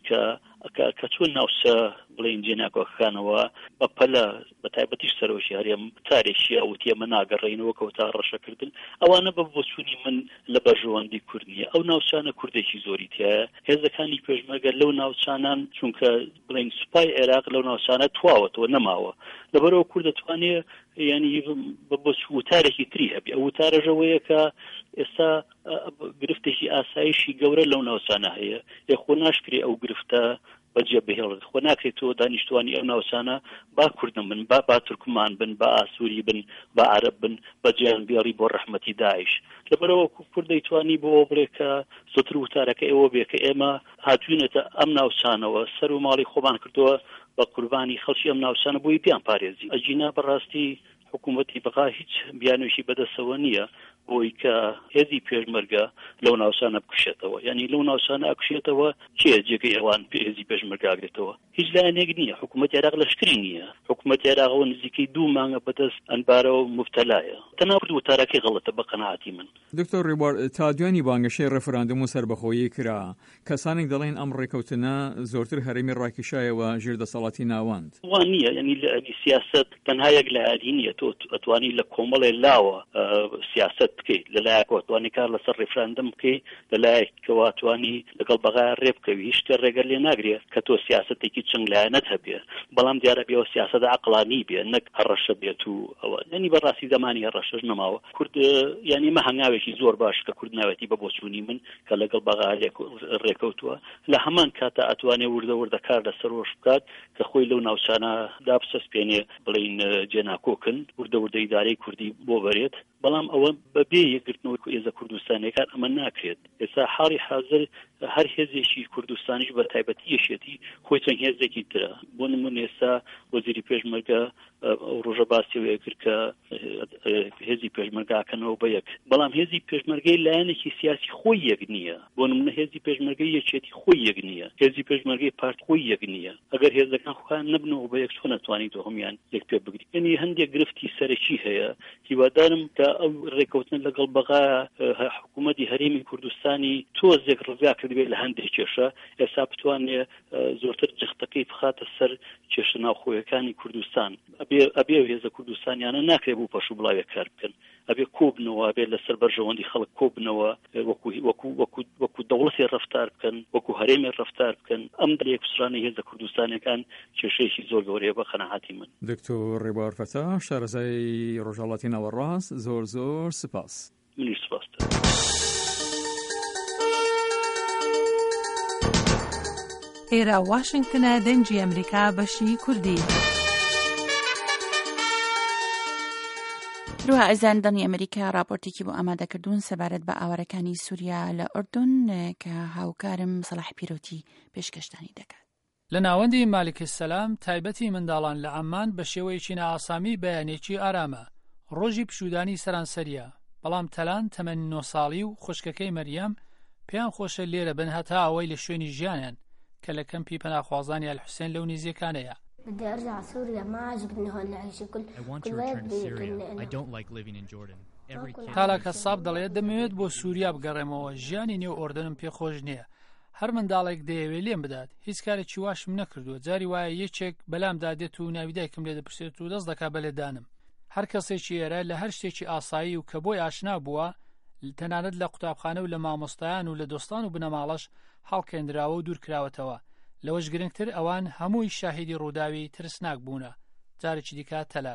کە چۆن ناوچە بڵێن جێناکۆکەکانەوە بە پەلە بە تایبەتیش سەرۆشی هەرێم تارێکی ئەوتی ئەمە ناگەڕێنەوە کەوتا ڕەشەکردن ئەوانە بە بۆچوونی من لە بەژەوەندی کورد نییە. ئەو ناوچانە کوردێکی زۆری تایە هێزەکانی پێشمەرگە لەو ناوچانان چونکە بڵێن سوپای عێراق لەو ناوچانە تواوەتەوە نەماوە لەبەرەوە کورد دەتوانێت ینی بە وتارێکی تری هەبی ئەو وتارەژەوەیە کە ئێستا گرفتێکی ئاسایشی گەورە لەو ناوچانە هەیە خۆ ناشکری ئەو گرفتە بەجێ بهێڵێت خۆ ناکرێتەوە دانیشتوانی ئەو ناوچانە با کوردن بن با تورکمان بن با ئاسووری بن با عەرەب بن بەجێیان بێڵی بۆ ڕەحمەتی داعش. لەبەرەوە کورد دەیتوانی بۆ بڵێکە زۆتر وتارەکە ئێوە بێ کە ئێمە هاتوینەتە ئەم ناوچانەوە سەر و ماڵی خۆمان کردووە بە قوربانی خەڵکی ئەم ناوچانە بۆی پیان پارێزی. ئەجینا بەڕاستی حکوومەتی بەغا هیچ بیانوشی بەدەستەوە نییە بۆی کە هێزی پێشمەرگە لەو ناوچانە بکوشێتەوە یعنی لەو ناوچانە ئەکوشێتەوە چیە جێگەی ئەوان هێزی پێشمەرگە ئاگرێتەوە هیچ لایەنێک نییە. حکوومەتی عێراق لەشکری نییە. حکوومەتی عێراقەوە نزیکەی 2 مانگە بەدەست ئەنبارەوە مبتەلایە تەناوت وتارەکەی غەڵەتە بە قەناعەتی من. دکتۆر ڕێبوار تا دوانی بانگەشەی ڕێفەراندۆم و سەربەخۆیی کرا کەسانێک دەڵێن ئەم ڕێکەوتنە زۆرتر هەرێمی ڕاکێشایەوە ژێر دەسەڵاتی ناوەند وان نییە ینی سیاست تەنها یەک لایەنی نییە تۆ ئەتوانی لە کۆمەڵێ لاوە سیاست بکەیت لەلایەکەوە توانی کار لەسەر ڕێفراندەم بکەیت لەلایەکەوە توانی لەگەڵ بەغا ڕێ بکەوی هیچ شتێ ڕێگە لێ ناگرێت کە تۆ سیاستێکی چنگ لایەنەت هەبێ بەڵام دیارە بێەوە سیاست عەقڵانی بێ نەک هەڕەشە بێت و ئەوە ینی بەڕاستی زمانی هەڕەشەش نەماوە. کورد ینی مە هەنگاوێکی زۆر باش کە کورد ناوێتی بە بۆچوونی من کە لەگەڵ بەغا ڕێکەوتووە لە هەمان کاتە ئەتوانێ وردە کار لەسەر ڕۆژ بکات کە خۆی لەو ناوچانە دابسەسپێنێ بڵین جێناکۆکن وردە ئیدارەی کوردی بۆ بەرێت بەڵام ئەوە بەبێ یەکگرتنەوەی ئێزە کوردستانیەکان ئەمە ناکرێت. ئێستا حاڵی حاضر هەر هێزێکی کوردستانیش بە تایبەتی یەشێتی خۆی چەند هێزێکی ترە. بۆ نمونە ئێستا وەزیری پێشمەرگە ڕۆژە باسیەوەیە کرد کە هێزی پێشمەرگاکەنەوە بە یەک، بەڵام هێزی پێشمەرگەی لایەنێکی سیاسی خۆی یەک نییە. بۆ نمونە هێزی پێشمەرگەی یەکێتی خۆی یەک نییە، هێزی پێشمەرگەی پارت خۆی یەک نییە. ئەگەر هێزەکان خۆیان نەبنەوە بە یەک تۆ نەتوانیت هەمویان یەک پێ بگریت. یعنی هەندێک گرفتی سەرەکی هەیە. هیوادارم کە ئەو ڕێکەوتن لەگەڵ بەغا حکوومەتی هەرێمی کوردستانی تۆزێک ڕزگا کردبێت لە هەندێک کێشە، ئێستا بتوانێت زۆرتر جەختەکەی بخاتە سەر کێشە ناوخۆیەکانی کوردستان. ئەبێ هێزە کوردستانیانە ناکرێت بوو پەش و بڵاوێک کار بکەن، ئەبێ کۆبنەوە، ئەبێ لەسەر بەرژەوەندی خەڵک کۆبنەوە، وەکو دەوڵەتی ڕەفتار بکەن، وەکو هەرێمی ڕەفتار بکەن. ئەم یەکسرانەی هێزە کوردستانیەکان کێشەیەکی زۆر گەورەیە بە قەناعەتی من. دکتۆر ڕێبوار فەتا، شارەزای ڕۆژهەڵاتی ناوەڕاست، زۆر زۆر سپاس. منیش سپاس. ئێرە واشنگتنە دەنگی ئەمریکا بەشی کوردی. روها ئەزاندنی ئەمریکا راپۆرتێکی بۆ ئامادەکردوون سەبارەت بە ئاوارەکانی سووریا لە ئوردون کە هاوکارم سەلاح پیرۆتی پێشکەشتانی دەکات. لە ناوەندی مالکی سەلام تایبەتی منداڵان لە عەمان بە شێوەیەکی نائاسامی بەیانێکی ئارامە. ڕۆژی پشودانی سەرانسەریە، بەڵام تەلان تەمەنی 9 ساڵی و خوشکەکەی مەریەم پێیان خۆشە لێرە بن هەتا ئەوەی لە شوێنی ژیانیان کە لە کەمپی پەناخوازانی ئەلحوسێن لەو نزیەکانەیە. بدي ارجع سوريا ما عجبني هون نعيش كل تالاکە ساب دەڵێت دەمەوێت بۆ سووریا بگەڕێمەوە، ژیانی نێو ئۆردنم پێخۆش نییە. هەر منداڵێک دەیەوێت لێم بدات، هیچ کارێکی واشم نەکردووە. جاری وایە یەکێک بەلامدا دێت و ناویدایکم لێ دەپرسێت و دەست دەکا بەلێدانم. هەر کەسێکی ئێرە لە هەر شتێکی ئاسایی و کە بۆی ئاشنا بووە، تەنانەت لە قوتابخانە و لە مامۆستایان و لە دۆستان و بنەماڵەش هەڵکێنراوە و دوورکراوەتەوە. لەوەش گرنگتر ئەوان هەمووی شاهیدی ڕووداوی ترسناک بوونە. جارێکی دیکە تەلال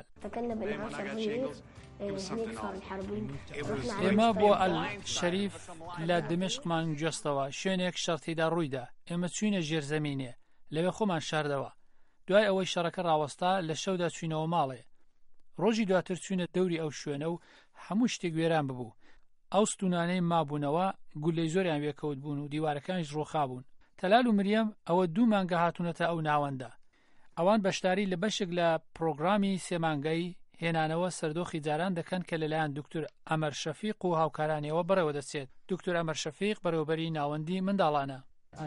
ئێمە بۆ ئەل شەریف لە دمشقمان گوێستەوە، شوێنێک شەڕتیدا ڕوویدا. ئێمە چوینە ژێرزەمینێ، لەوێ خۆمان شاردەوە. دوای ئەوەی شەڕەکە ڕاوەستا لە شەودا چوینەوە ماڵێ. ڕۆژی دواتر چوینە دەوری ئەو شوێنە و هەموو شتێک وێران ببوو. ئەو ستونانەی مابوونەوە گولەی زۆریان وێکەوت بوون و دیوارەکانیش ڕۆخا بوون. تەلال و مریەم ئەوە 2 مانگە هاتوونەتە ئەو ناوەندە. ئەوان بەشداری لە بەشێک لە پرۆگرامی 3 مانگەی هێنانەوە سەردۆخی جاران دەکەن کە لەلایەن دکتۆر ئەمەر شەفیق و هاوکارانیەوە بەڕێوە دەچێت. دکتۆر ئەمەر شەفیق بەڕێوەبەری ناوەندی منداڵانە.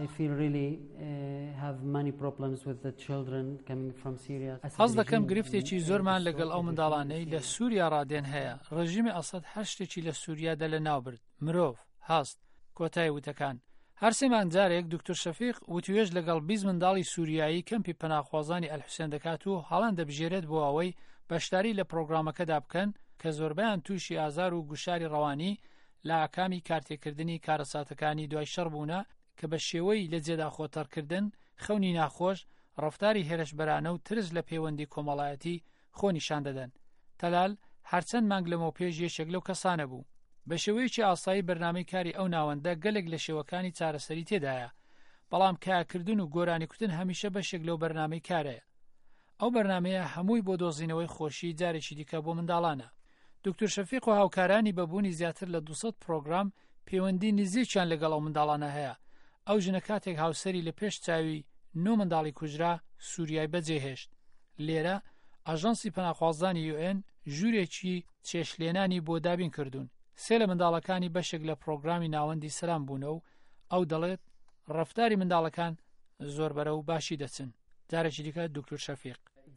حەز دەکەم گرفتێکی زۆرمان لەگەڵ ئەو منداڵانەی لە سووریا ڕادێن هەیە. ڕژیمی ئەسەد هەر شتێکی لە سووریادا لە ناوبرد، مرۆڤ، هەست، کۆتای وتەکان. هەر سێمان جارێک دکتۆر شەفیق وتوێژ لەگەڵ 20 منداڵی سووریایی کەمپی پەناخوازانی ئەلحوسێن دەکات و هەڵان دەبژێرێت بۆ ئەوەی بەشداری لە پرۆگرامەکەدا بکەن کە زۆربیان تووشی ئازار و گوشاری ڕەوانی لە ئاکامی کارتێکردنی کارەساتەکانی دوای شەڕ بوونە کە بە شێوەی لە جێدا خۆتەرکردن، خەونی ناخۆش، ڕەفتاری هێرشبەرانە و ترس لە پەیوەندی کۆمەڵایەتی خۆنیشان دەدەن. تەلال هەرچەند مانگ لەمەوە پێش یەکێک لەو کەسانە بوو. بە شێوەیەکی ئاسایی بەرنامەی کاری ئەو ناوەندە گەلێک لە شێوەکانی چارەسەری تێدایە، بەڵام کاکردن و گۆرانی کوتن هەمیشە بەشێک لەو بەرنامەی کارەیە. ئەو بەرنمەیە هەمووی بۆ دۆزینەوەی خۆشی جارێکی دیکە بۆ منداڵانە. دکتۆر شەفیق و هاوکارانی بەبوونی زیاتر لە 200 پرۆگرام پەیوەندی نزیکیان لەگەڵ ئەو منداڵانە هەیە. ئەو ژنە کاتێک هاوسەری لە پێش چاوی 9 منداڵی کوژرا سووریای بەجێهێشت. لێرە ئاژانسی پەناخوازانی UN ژوورێکی چێشلێنانی بۆ دابین کردوون. 3 لە منداڵەکانی بەشێک لە پرۆگرامی ناوەندی سەلام بوونە و ئەو دەڵێت ڕەفتاری منداڵەکان زۆر بەرە و باشی دەچن. جارێکی دیکە دکتۆر شەفیق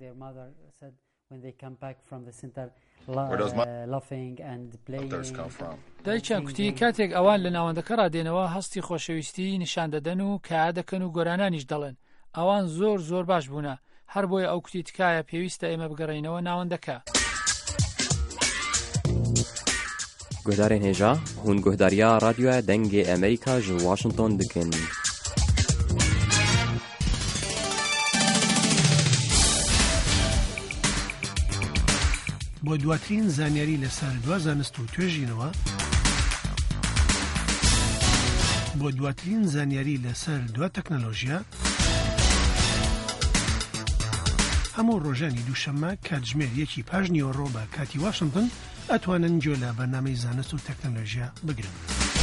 دایکیان کوتی کاتێک ئەوان لە ناوەندەکە ڕادێنەوە هەستی خۆشەویستی نیشان دەدەن و کە دەکەن و گۆرانانیش دەڵێن. ئەوان زۆر باش بوونە، هەر بۆیە ئەو کوتی تکایە پێویستە ئێمە بگەڕێنەوە ناوەندەکە. گۆدارên hêja hûn guhdariya radyoya dengê Amerîka ji Washington dikin. بۆ دواترین زانیاری لەسەر دوا زانست و توێژینەوە بۆ دواترین زانیاری لەسەر دوا تەکنەلۆژیا هەموو ڕۆژانی دووشەممە کاتژمێر 1 پاش نیوەڕۆ بە کاتی واشنگتن ئەتوانن گوێ لە بەرنامەی زانست و تەکنۆلۆژیا بگرن.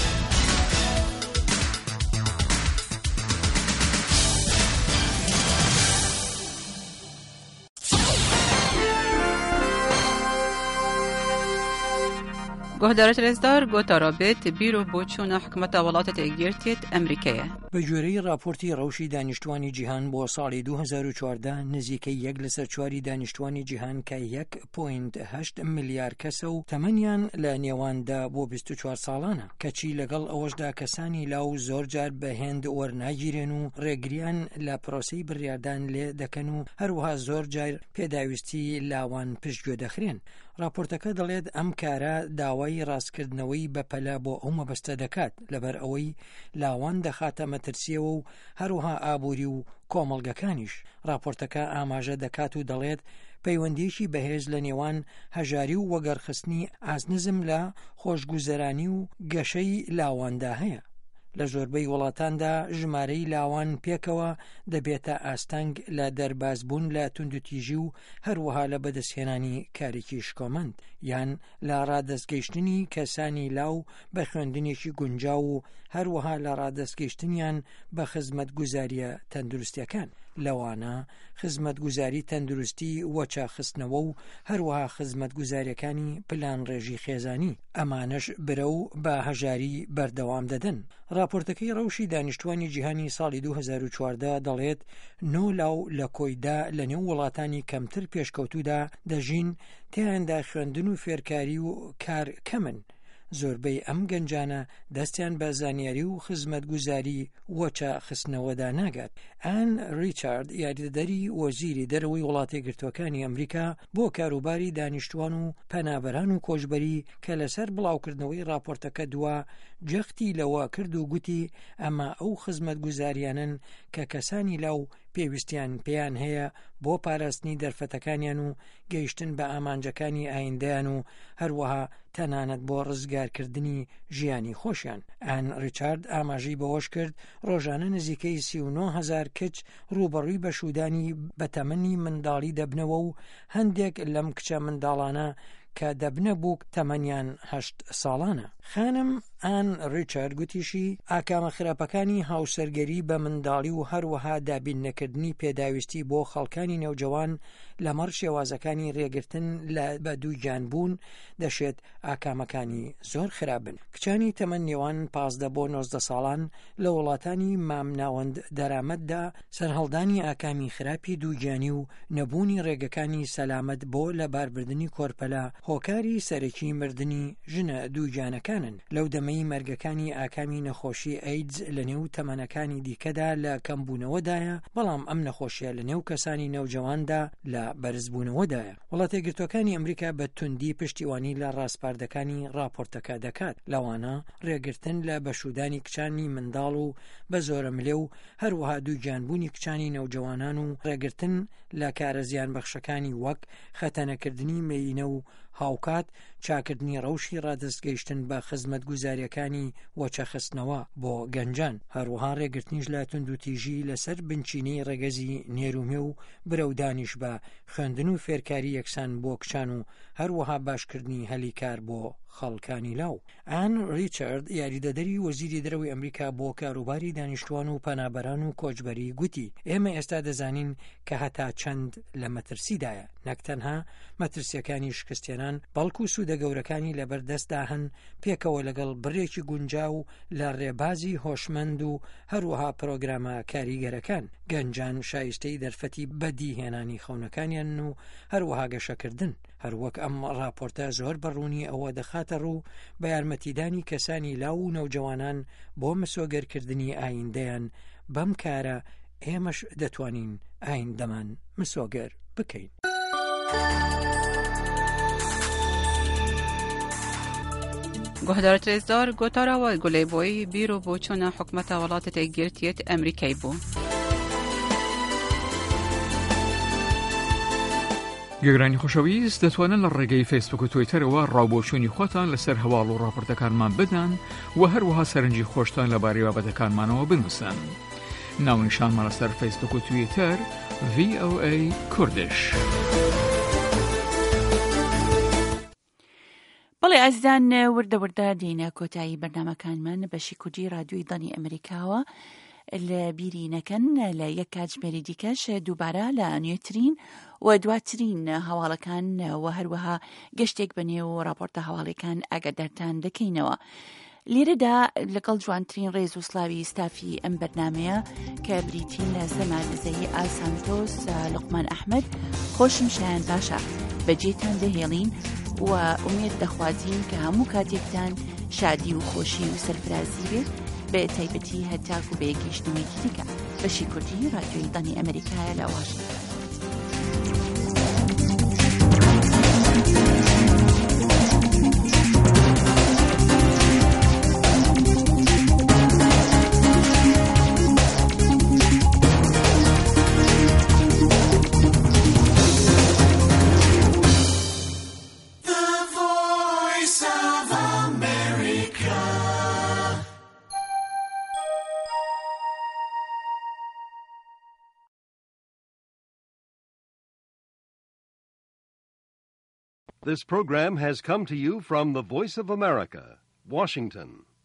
گهدارت رزدار گوتارابت بیرو بوچونا حکومت ولاتت اگیرتیت امریکیه. بە گوێرەی راپۆرتی ڕەوشی دانیشتوانی جیهان بۆ ساڵی 2014 نزیکەی 1 لەسەر 4 دانیشتوانی جیهان کە 1.8 ملیار کەسە و تەمەنیان لە نێواندا بۆ 24 ساڵانە کەچی لەگەڵ ئەوەشدا کەسانی لاو زۆر جار بە هێند وەرناگیرێن و ڕێگریان لە پرۆسەی بڕیاردان لێ دەکەن و هەروەها زۆر جار پێداویستی لاوان پشتگوێ دەخرێن. راپۆرتەکە دەڵێت ئەم کارە داوای ڕاستکردنەوەی بەپەلا بۆ ئەو مەبەستە دەکات لەبەر ئەوەی لاوان دەخاتە مەترسیەوە و هەروها ئابووری و کۆمەڵگەکانیش. راپۆرتەکە ئاماژە دەکات و دەڵێت پەیوەندیشی بەهێز لە نێوان هەژاری و وەگەرخستنی ئازنزم لە خۆشگوزەرانی و گەشەی لاواندا هەیە. لە زۆربەی وڵاتاندا ژمارەی لاوان پێکەوە دەبێتە ئاستەنگ لە دەربازبوون لە توندوتیژی و هەروەها لە بەدەستهێنانی کارێکی شکۆمەند یان لە ڕادەستگەیشتنی کەسانی لاو بە خوێندنێکی گونجاو و هەروەها لە ڕادەستگەیشتنیان بە خزمەتگوزاریە تەندروستیەکان. لەوانە خزمەتگوزاری تەندروستی وەچاخستنەوە و هەروەها خزمەتگوزاریەکانی پلان ڕێژی خێزانی ئەمانەش برە و بە هەژاری بەردەوام دەدەن. راپۆرتەکەی ڕەوشی دانیشتوانی جیهانی ساڵی 2014 دەڵێت 9 لاو لە کۆیدا لە نێو وڵاتانی کەمتر پێشکەوتوودا دەژین تیاندا خوێندن و فێرکاری و کار کەمن. زۆربەی ئەم گەنجانە دەستیان بە زانیاری و خزمەتگوزاری وەچە خستنەوەدا ناگات. ئان ریچارد یاریدەدەری وەزیری دەرەوەی وڵاتی گرتوەکانی ئەمریکا بۆ کاروباری دانیشتوان و پەنابەران و کۆچبەری کە لەسەر بڵاوکردنەوەی راپۆرتەکە دووە جەختی لەوە کرد و گوتی ئەمە ئەو خزمەتگوزاریانن کە کەسانی لاو پێویستیان پێیان هەیە بۆ پاراستنی دەرفەتەکانیان و گەیشتن بە ئامانجەکانی ئایندەیان و هەروەها تەنانەت بۆ ڕزگارکردنی ژیانی خۆشیان. ئان ریچارد ئاماژەی بەوەش کرد ڕۆژانە نزیکەی 39,000 کچ ڕوبەڕووی بە شودانی بەتەمەنی منداڵی دەبنەوە و هەندێک لەم کچە منداڵانە کە دەبنە بوو تەمەنیان 8 ساڵانە. خانم ئان ریچارد گوتیشی ئاکامە خراپەکانی هاوسەرگەری بە منداڵی و هەروەها دابین نەکردنی پێداویستی بۆ خەڵکانی نێوجەوان لەمەڕ شێوازەکانی ڕێگرتن لە بەدووگیانبوون دەشێت ئاکامەکانی زۆر خراپن. کچانی تەمەن نێوان 15 بۆ 19 ساڵان لە وڵاتانی مامناوەند دەرامەتدا سەرهەڵدانی ئاکامی خراپی دووگیانی و نەبوونی ڕێگەکانی سەلامەت بۆ لە باربردنی کۆرپەلا هۆکاری سەرەکی مردنی ژنە دووگیانەکانن. لەو دەمەی مەرگەکانی ئاکامی نەخۆشی ئەیدز لە نێو تەمەنەکانی دیکەدا لە کەمبوونەوەدایە بەڵام ئەم نەخۆشیە لە نێو کەسانی نەوجەواندا لە بەرزبوونەوەدایە. وڵاتە گرتوەکانی ئەمریکا بە توندی پشتیوانی لە ڕاستپاردەکانی راپۆرتەکە دەکات. لەوانە ڕێگرتن لە بەشودانی کچانی منداڵ و بە زۆرە ملێ و هەروەها دووگیانبوونی کچانی نەوجەوانان و ڕێگرتن لە کارە زیان بەخشەکانی وەک خەتەنەکردنی مێینە و هاوکات چاکردنی ڕەوشی ڕادەستگەیشتن بە خزمەتگوزاریەکانی وەچەخستنەوە بۆ گەنجان. هەروەها ڕێگرتنیش لە توندوتیژی لەسەر بنچینەی ڕێگەزی نێرومێ و برەودانیش بە خوێندن و فێرکاری یەکسان بۆ کچان و هەروەها باشکردنی هەلی کار بۆ خەڵکانی لاو. ئان ریچارد یاریدەدەری وەزیری دەرەوەی ئەمریکا بۆ کاروباری دانیشتوان و پەنابەران و کۆچبەری گوتی ئێمە ئێستا دەزانین کە هەتا چەند لە مەترسیدایە نەکتەنها مەترسیەکانی شکستێنان بەڵکو سوودە گەورەکانی لەبەردەستدا هەن پێکەوە لەگەڵ بڕێکی گونجاو لە ڕێبازی هۆشمەند و هەروەها پرۆگرامە کاریگەرەکان. گەنجان شایستەی دەرفەتی بەدیهێنانی خەونەکانیان و هەروەها گەشەکردن. هەروەک ئەم راپۆرتە زۆر بەڕوونی ئەوە دەخاتە ڕوو بە یارمەتیدانی کەسانی لاو و نەوجەوانان بۆ مسۆگەرکردنی ئایندەیان. بەم کارە ئێمەش دەتوانین ئایندەمان مسۆگەر بکەین. گهدارت رزدار گوتارا و گلیبوی بیرو بوچونا حکومت ولاتت گرتیت امریکای بو. گەگرانی خۆشەویست دەتوانن لە ڕێگەی فیسبوک و تویتەرەوە ڕاوبۆچوونی خۆتان لەسەر هەواڵ و راپۆرتەکانمان بدەن و هەروەها سەرنجی خۆشتان لەبارەی بابەتەکانمانەوە بنووسن. ناونیشانمان لەسەر فیسبوک و تویتەر VOA کوردش. ئازدان وردە دێنە کۆتایی بەرنامەکانمان بەشی کوردی رادیۆی دانی ئەمریکاوە لە بیری نەکەن لە یەک کاتژمێری دیکەش دووبارە لە نوێترین و دواترین هەواڵەکان و هەروەها گەشتێک بەنێو و راپۆرتە هەواڵەکان ئاگادارتان دەکەینەوە. لێرەدا لەگەڵ جوانترین ڕێز و سلاوی ستافی ئەم بەرنامەیە کە بریتین لە سەمادزەیی ئاسانتۆس لوقمان ئەحمەد خۆشم شایان باشە بەجێتان دەهێڵین و ئومێد دەخوازین کە هەموو کاتێکتان شادی و خۆشی و سەرفرازی بێت بە تایبەتی هەتاک و بەیەگەیشتنەوەی دیکە بەشی کوردی رادیۆی دانی ئەمریکایە لە واشنگتن. This program has come to you from the Voice of America, Washington.